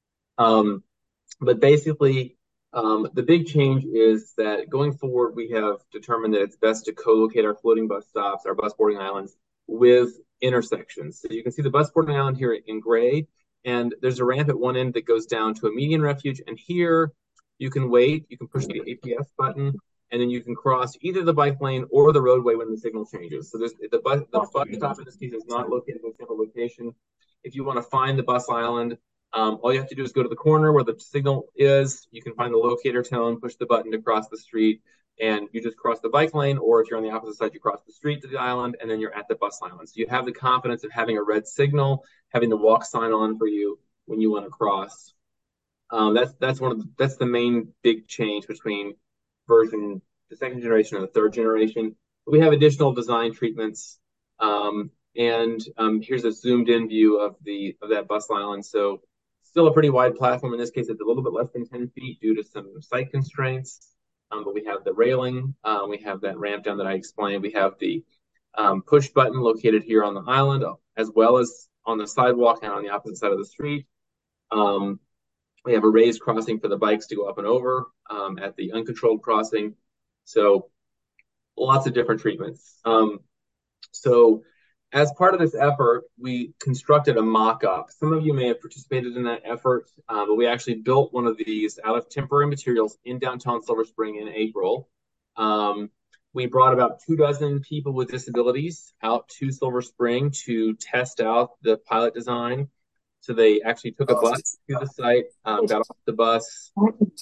Um, but basically, Um, the big change is that going forward, we have determined that it's best to co-locate our floating bus stops, our bus boarding islands, with intersections. So you can see the bus boarding island here in gray, and there's a ramp at one end that goes down to a median refuge. And here you can wait, you can push the A P S button, and then you can cross either the bike lane or the roadway when the signal changes. So there's, the, bus, the bus stop in this case is not located in a single location. If you want to find the bus island, um, all you have to do is go to the corner where the signal is. You can find the locator tone, push the button to cross the street, and you just cross the bike lane. Or if you're on the opposite side, you cross the street to the island, and then you're at the bus island. So you have the confidence of having a red signal, having the walk sign on for you when you want to cross. Um, that's that's one of the, that's the main big change between version the second generation and the third generation. We have additional design treatments, um, and um, here's a zoomed in view of the of that bus island. So still a pretty wide platform. In this case, it's a little bit less than ten feet due to some site constraints. Um, but we have the railing, uh, we have that ramp down that I explained. We have the um, push button located here on the island, as well as on the sidewalk and on the opposite side of the street. Um, we have a raised crossing for the bikes to go up and over um, at the uncontrolled crossing. So lots of different treatments. Um, so as part of this effort, we constructed a mock-up. Some of you may have participated in that effort, uh, but we actually built one of these out of temporary materials in downtown Silver Spring in April. Um, we brought about two dozen people with disabilities out to Silver Spring to test out the pilot design. So they actually took a bus to the site, um, got off the bus,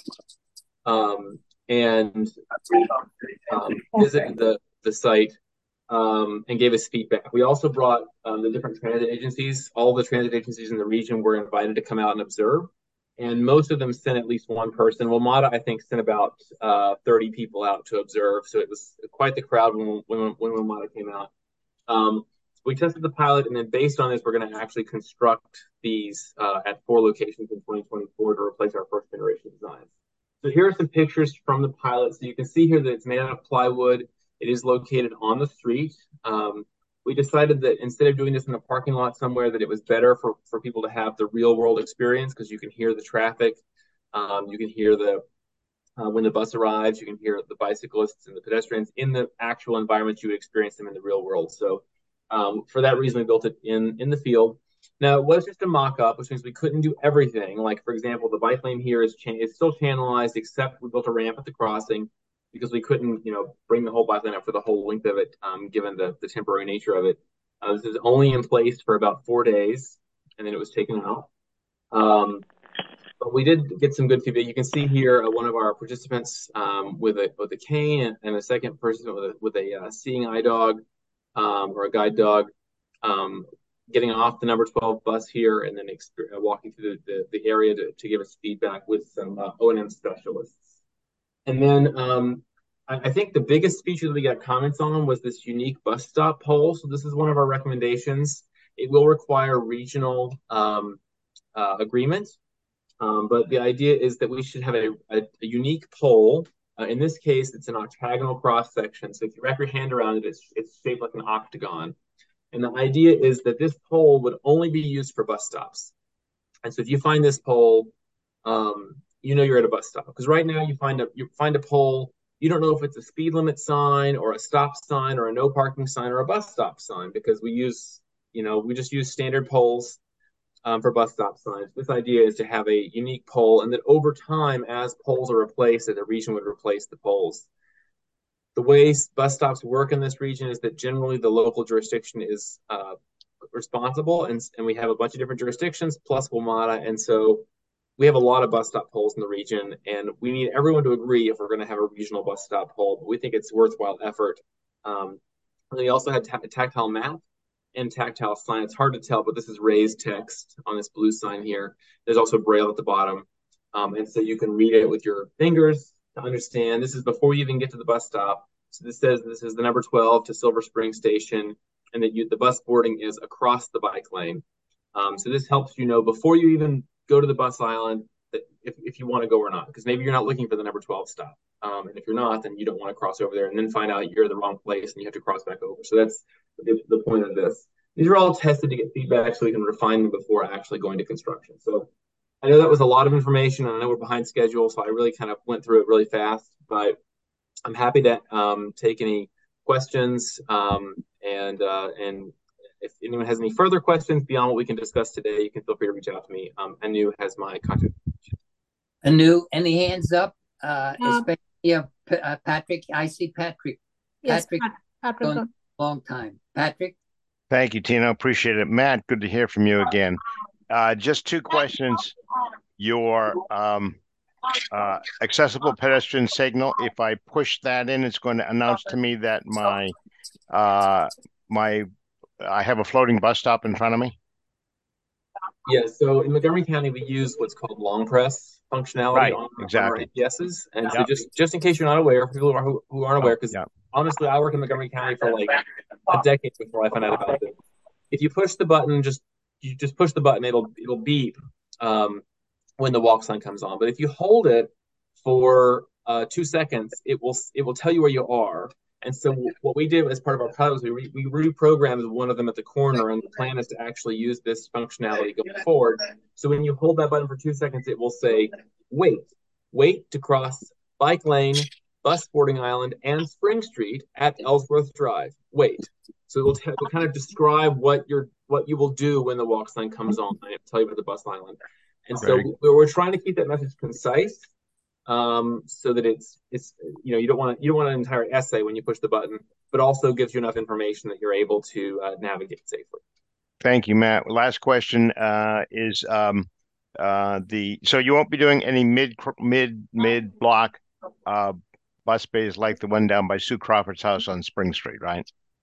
um, and um, visited the, the site um, and gave us feedback. We also brought um, the different transit agencies. All the transit agencies in the region were invited to come out and observe. And most of them sent at least one person. WMATA, I think, sent about uh, thirty people out to observe. So it was quite the crowd when, when, when WMATA came out. Um, we tested the pilot, and then based on this, we're going to actually construct these uh, at four locations in twenty twenty-four to replace our first generation designs. So here are some pictures from the pilot. So you can see here that it's made out of plywood. It is located on the street. Um, we decided that instead of doing this in a parking lot somewhere, that it was better for, for people to have the real world experience, because you can hear the traffic. Um, you can hear the, uh, when the bus arrives, you can hear the bicyclists and the pedestrians in the actual environment you would experience them in the real world. So um, for that reason, we built it in, in the field. Now, it was just a mock-up, which means we couldn't do everything. Like, for example, the bike lane here is, is still channelized, except we built a ramp at the crossing because we couldn't, you know, bring the whole bike lane up for the whole length of it, um, given the, the temporary nature of it. Uh, this is only in place for about four days, and then it was taken out. Um, but we did get some good feedback. You can see here uh, one of our participants um, with a with a cane, and, and a second person with a with a uh, seeing eye dog um, or a guide dog. Um, getting off the number twelve bus here and then uh, walking through the, the, the area to, to give us feedback with some uh, O and M specialists. And then um, I, I think the biggest feature that we got comments on was this unique bus stop pole. So this is one of our recommendations. It will require regional um, uh, agreement, um, but the idea is that we should have a, a, a unique pole. Uh, in this case, it's an octagonal cross section. So if you wrap your hand around it, it's, it's shaped like an octagon. And the idea is that this pole would only be used for bus stops. And so if you find this pole, um, you know you're at a bus stop. Because right now you find a you find a pole, you don't know if it's a speed limit sign or a stop sign or a no parking sign or a bus stop sign, because we use, you know, we just use standard poles um, for bus stop signs. This idea is to have a unique pole, and that over time, as poles are replaced, that the region would replace the poles. The way bus stops work in this region is that generally the local jurisdiction is uh, responsible, and, and we have a bunch of different jurisdictions plus WMATA, and so we have a lot of bus stop poles in the region, and we need everyone to agree if we're going to have a regional bus stop pole, but we think it's worthwhile effort. Um, and we also had a tactile map and tactile sign. It's hard to tell, but this is raised text on this blue sign here. There's also Braille at the bottom, um, and so you can read it with your fingers to understand. This is before you even get to the bus stop. So this says this is the number twelve to Silver Spring Station, and that you, the bus boarding is across the bike lane. Um, so this helps you know before you even go to the bus island that if, if you want to go or not, because maybe you're not looking for the number twelve stop. Um, and if you're not, then you don't want to cross over there and then find out you're in the wrong place and you have to cross back over. So that's the, the point of this. These are all tested to get feedback so we can refine them before actually going to construction. So I know that was a lot of information, and I know we're behind schedule, so I really kind of went through it really fast, but I'm happy to um, take any questions, um, and uh, and if anyone has any further questions beyond what we can discuss today, you can feel free to reach out to me. Um, Anu has my contact. Anu, any hands up? Uh, Um, especially yeah, P- uh, Patrick. I see Patrick. Yes, Patrick, Pat- Patrick. going a long time. Patrick. Thank you, Tino. Appreciate it. Matt, good to hear from you again. Uh, just two questions. Your um, uh, accessible pedestrian signal, if I push that in, it's going to announce to me that my uh, my I have a floating bus stop in front of me. Yeah, so in Montgomery County, we use what's called long press functionality right, on, exactly. on our A P Ss. And yep. so just, just in case you're not aware, for people who, are, who, who aren't aware, because oh, yep. honestly, I worked in Montgomery County for like a decade before I found out about this. If you push the button, just you just push the button, it'll it'll beep um, when the walk sign comes on. But if you hold it for uh, two seconds, it will it will tell you where you are. And so what we did as part of our pilot was we, re, we reprogrammed one of them at the corner, and the plan is to actually use this functionality going forward. So when you hold that button for two seconds, it will say, wait, wait to cross bike lane, bus boarding island, and Spring Street at Ellsworth Drive. Wait. So it will, t- it will kind of describe what you're what you will do when the walk sign comes on, and tell you about the bus island. And so we're, we're trying to keep that message concise. Um, so that it's it's you know you don't want to you don't want an entire essay when you push the button, but also gives you enough information that you're able to uh, navigate safely. Thank you, Matt. Last question uh, is um, uh, the so you won't be doing any mid mid mid block uh, bus bays like the one down by Sue Crawford's house on Spring Street, right?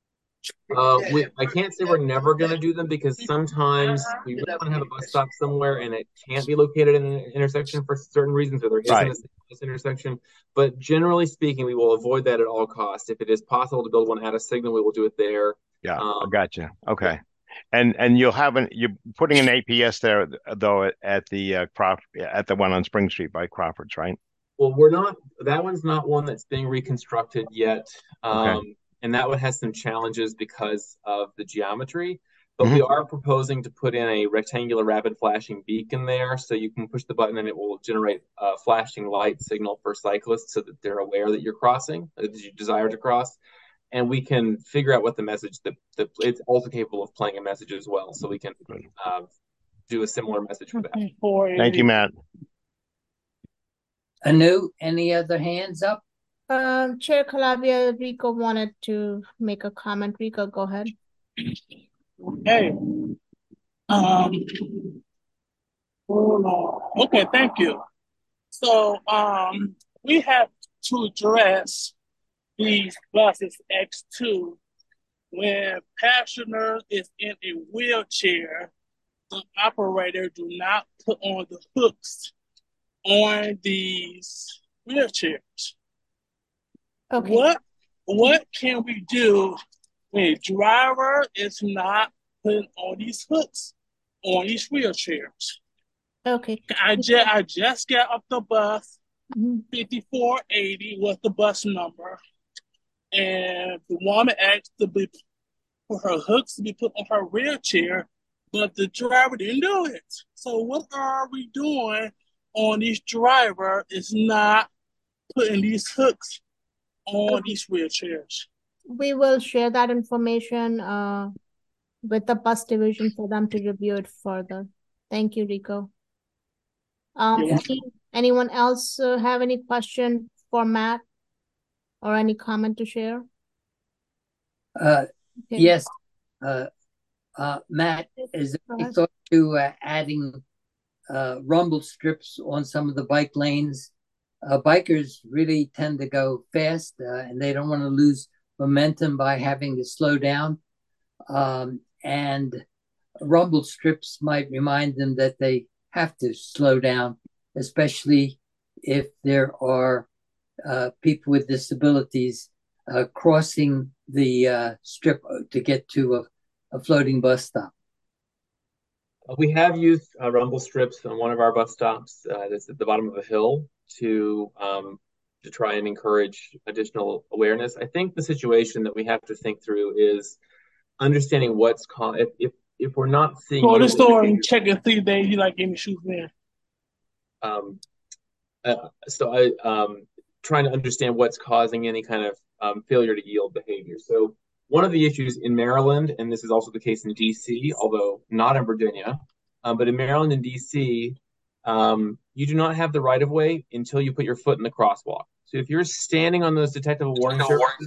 Uh, we, I can't say we're never going to do them because sometimes we really want to have a bus stop somewhere and it can't be located in an intersection for certain reasons, or there isn't right. a this intersection. But generally speaking, we will avoid that at all costs. If it is possible to build one at a signal, we will do it there. Yeah, um, I gotcha. Okay, and and you'll have an you're putting an A P S there though at, at the uh, Crawford, at the one on Spring Street by Crawford's, right? Well, we're not. That one's not one that's being reconstructed yet. Um, okay. And that one has some challenges because of the geometry, but mm-hmm. we are proposing to put in a rectangular rapid flashing beacon there, so you can push the button and it will generate a flashing light signal for cyclists so that they're aware that you're crossing, that you desire to cross. And we can figure out what the message, that the, it's also capable of playing a message as well, so we can uh, do a similar message for that. Thank you, Matt. Anu, any other hands up? Um, Chair Calabria, Rico wanted to make a comment. Rico, go ahead. Okay. Um, hold on. Okay, thank you. So um, we have to address these buses X two when passenger is in a wheelchair. The operator do not put on the hooks on these wheelchairs. Okay. What what can we do when a driver is not putting on these hooks on these wheelchairs? Okay. I just I just got up the bus, mm-hmm. fifty-four eighty was the bus number, and the woman asked to be for her hooks to be put on her wheelchair, but the driver didn't do it. So what are we doing on this driver is not putting these hooks on these wheelchairs? We will share that information uh, with the bus division for them to review it further. Thank you, Rico. Um, any, anyone else uh, have any question for Matt or any comment to share? Uh, okay. Yes. Uh, uh, Matt, is there any thought to uh, adding uh, rumble strips on some of the bike lanes? Uh, bikers really tend to go fast uh, and they don't want to lose momentum by having to slow down. Um, and rumble strips might remind them that they have to slow down, especially if there are uh, people with disabilities uh, crossing the uh, strip to get to a, a floating bus stop. We have used uh, rumble strips on one of our bus stops uh, that's at the bottom of a hill to um, to try and encourage additional awareness. I think the situation that we have to think through is understanding what's called if if if we're not seeing. Go to the store and check and see they you like any shoes there. Um, uh, so I um trying to understand what's causing any kind of um, failure to yield behavior. So one of the issues in Maryland, and this is also the case in D C, although not in Virginia, um, but in Maryland and D C, um, you do not have the right of way until you put your foot in the crosswalk. So if you're standing on those detectable warning surfaces,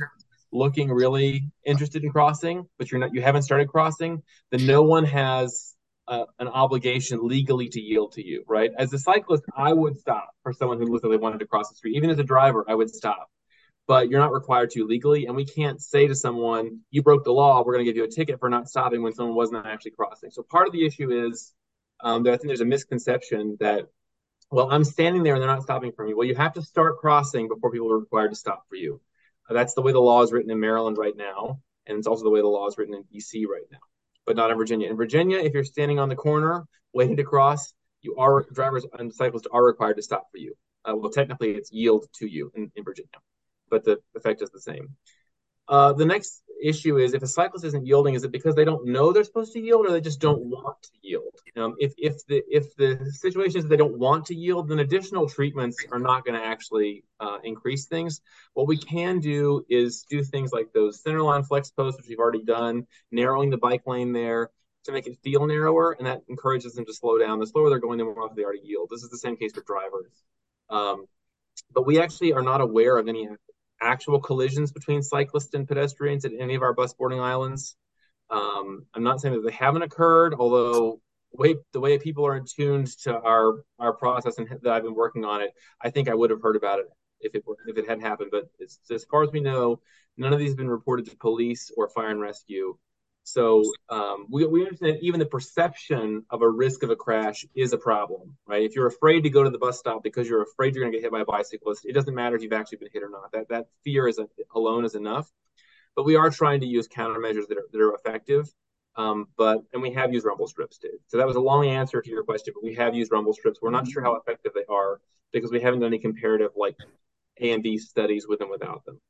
looking really interested in crossing, but you're not, you haven't started crossing, then no one has uh, an obligation legally to yield to you, right? As a cyclist, I would stop for someone who literally wanted to cross the street. Even as a driver, I would stop. But you're not required to legally, and we can't say to someone, you broke the law, we're going to give you a ticket for not stopping when someone wasn't actually crossing. So part of the issue is um, that I think there's a misconception that, well, I'm standing there and they're not stopping for me. Well, you have to start crossing before people are required to stop for you. Uh, that's the way the law is written in Maryland right now, and it's also the way the law is written in D C right now, but not in Virginia. In Virginia, if you're standing on the corner waiting to cross, you are drivers and cyclists are required to stop for you. Uh, well, technically, it's yield to you in, in Virginia, but the effect is the same. Uh, the next issue is if a cyclist isn't yielding, is it because they don't know they're supposed to yield, or they just don't want to yield? Um, if if the if the situation is that they don't want to yield, then additional treatments are not going to actually uh, increase things. What we can do is do things like those centerline flex posts, which we've already done, narrowing the bike lane there to make it feel narrower, and that encourages them to slow down. The slower they're going, the more often they already yield. This is the same case for drivers. Um, but we actually are not aware of any actual collisions between cyclists and pedestrians at any of our bus boarding islands. Um, I'm not saying that they haven't occurred, although the way, the way people are attuned to our our process and that I've been working on it, I think I would have heard about it if it were, if it had happened. But it's, as far as we know, none of these have been reported to police or fire and rescue. So um, we, we understand even the perception of a risk of a crash is a problem, right? If you're afraid to go to the bus stop because you're afraid you're going to get hit by a bicyclist, it doesn't matter if you've actually been hit or not. That that fear is a, alone is enough. But we are trying to use countermeasures that are that are effective. Um, but and we have used rumble strips too. So that was a long answer to your question, but we have used rumble strips. We're not sure how effective they are because we haven't done any comparative like A and B studies with and without them.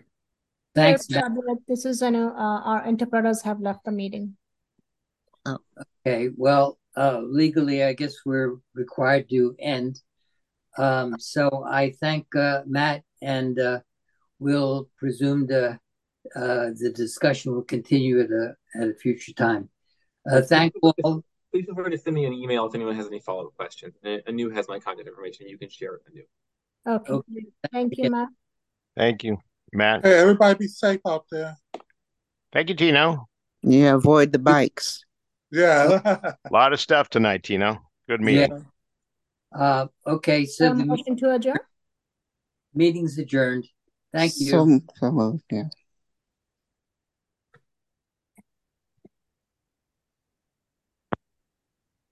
Thanks. Hey, this is I know uh, our interpreters have left the meeting. Oh, okay. Well, uh, legally, I guess we're required to end. Um, so I thank uh, Matt, and uh, we'll presume the uh, the discussion will continue at a at a future time. Uh, thank you all. Please feel free to send me an email if anyone has any follow-up questions. And Anu has my contact information. You can share it with Anu. Okay. okay. Thank you, Matt. Thank you, Matt. Hey, everybody be safe out there. Thank you, Tino. Yeah, avoid the bikes. Yeah. A lot of stuff tonight, Tino. Good meeting. Yeah. Uh, okay, so um, the motion to adjourn. Meeting's adjourned. Thank you. So, so yeah.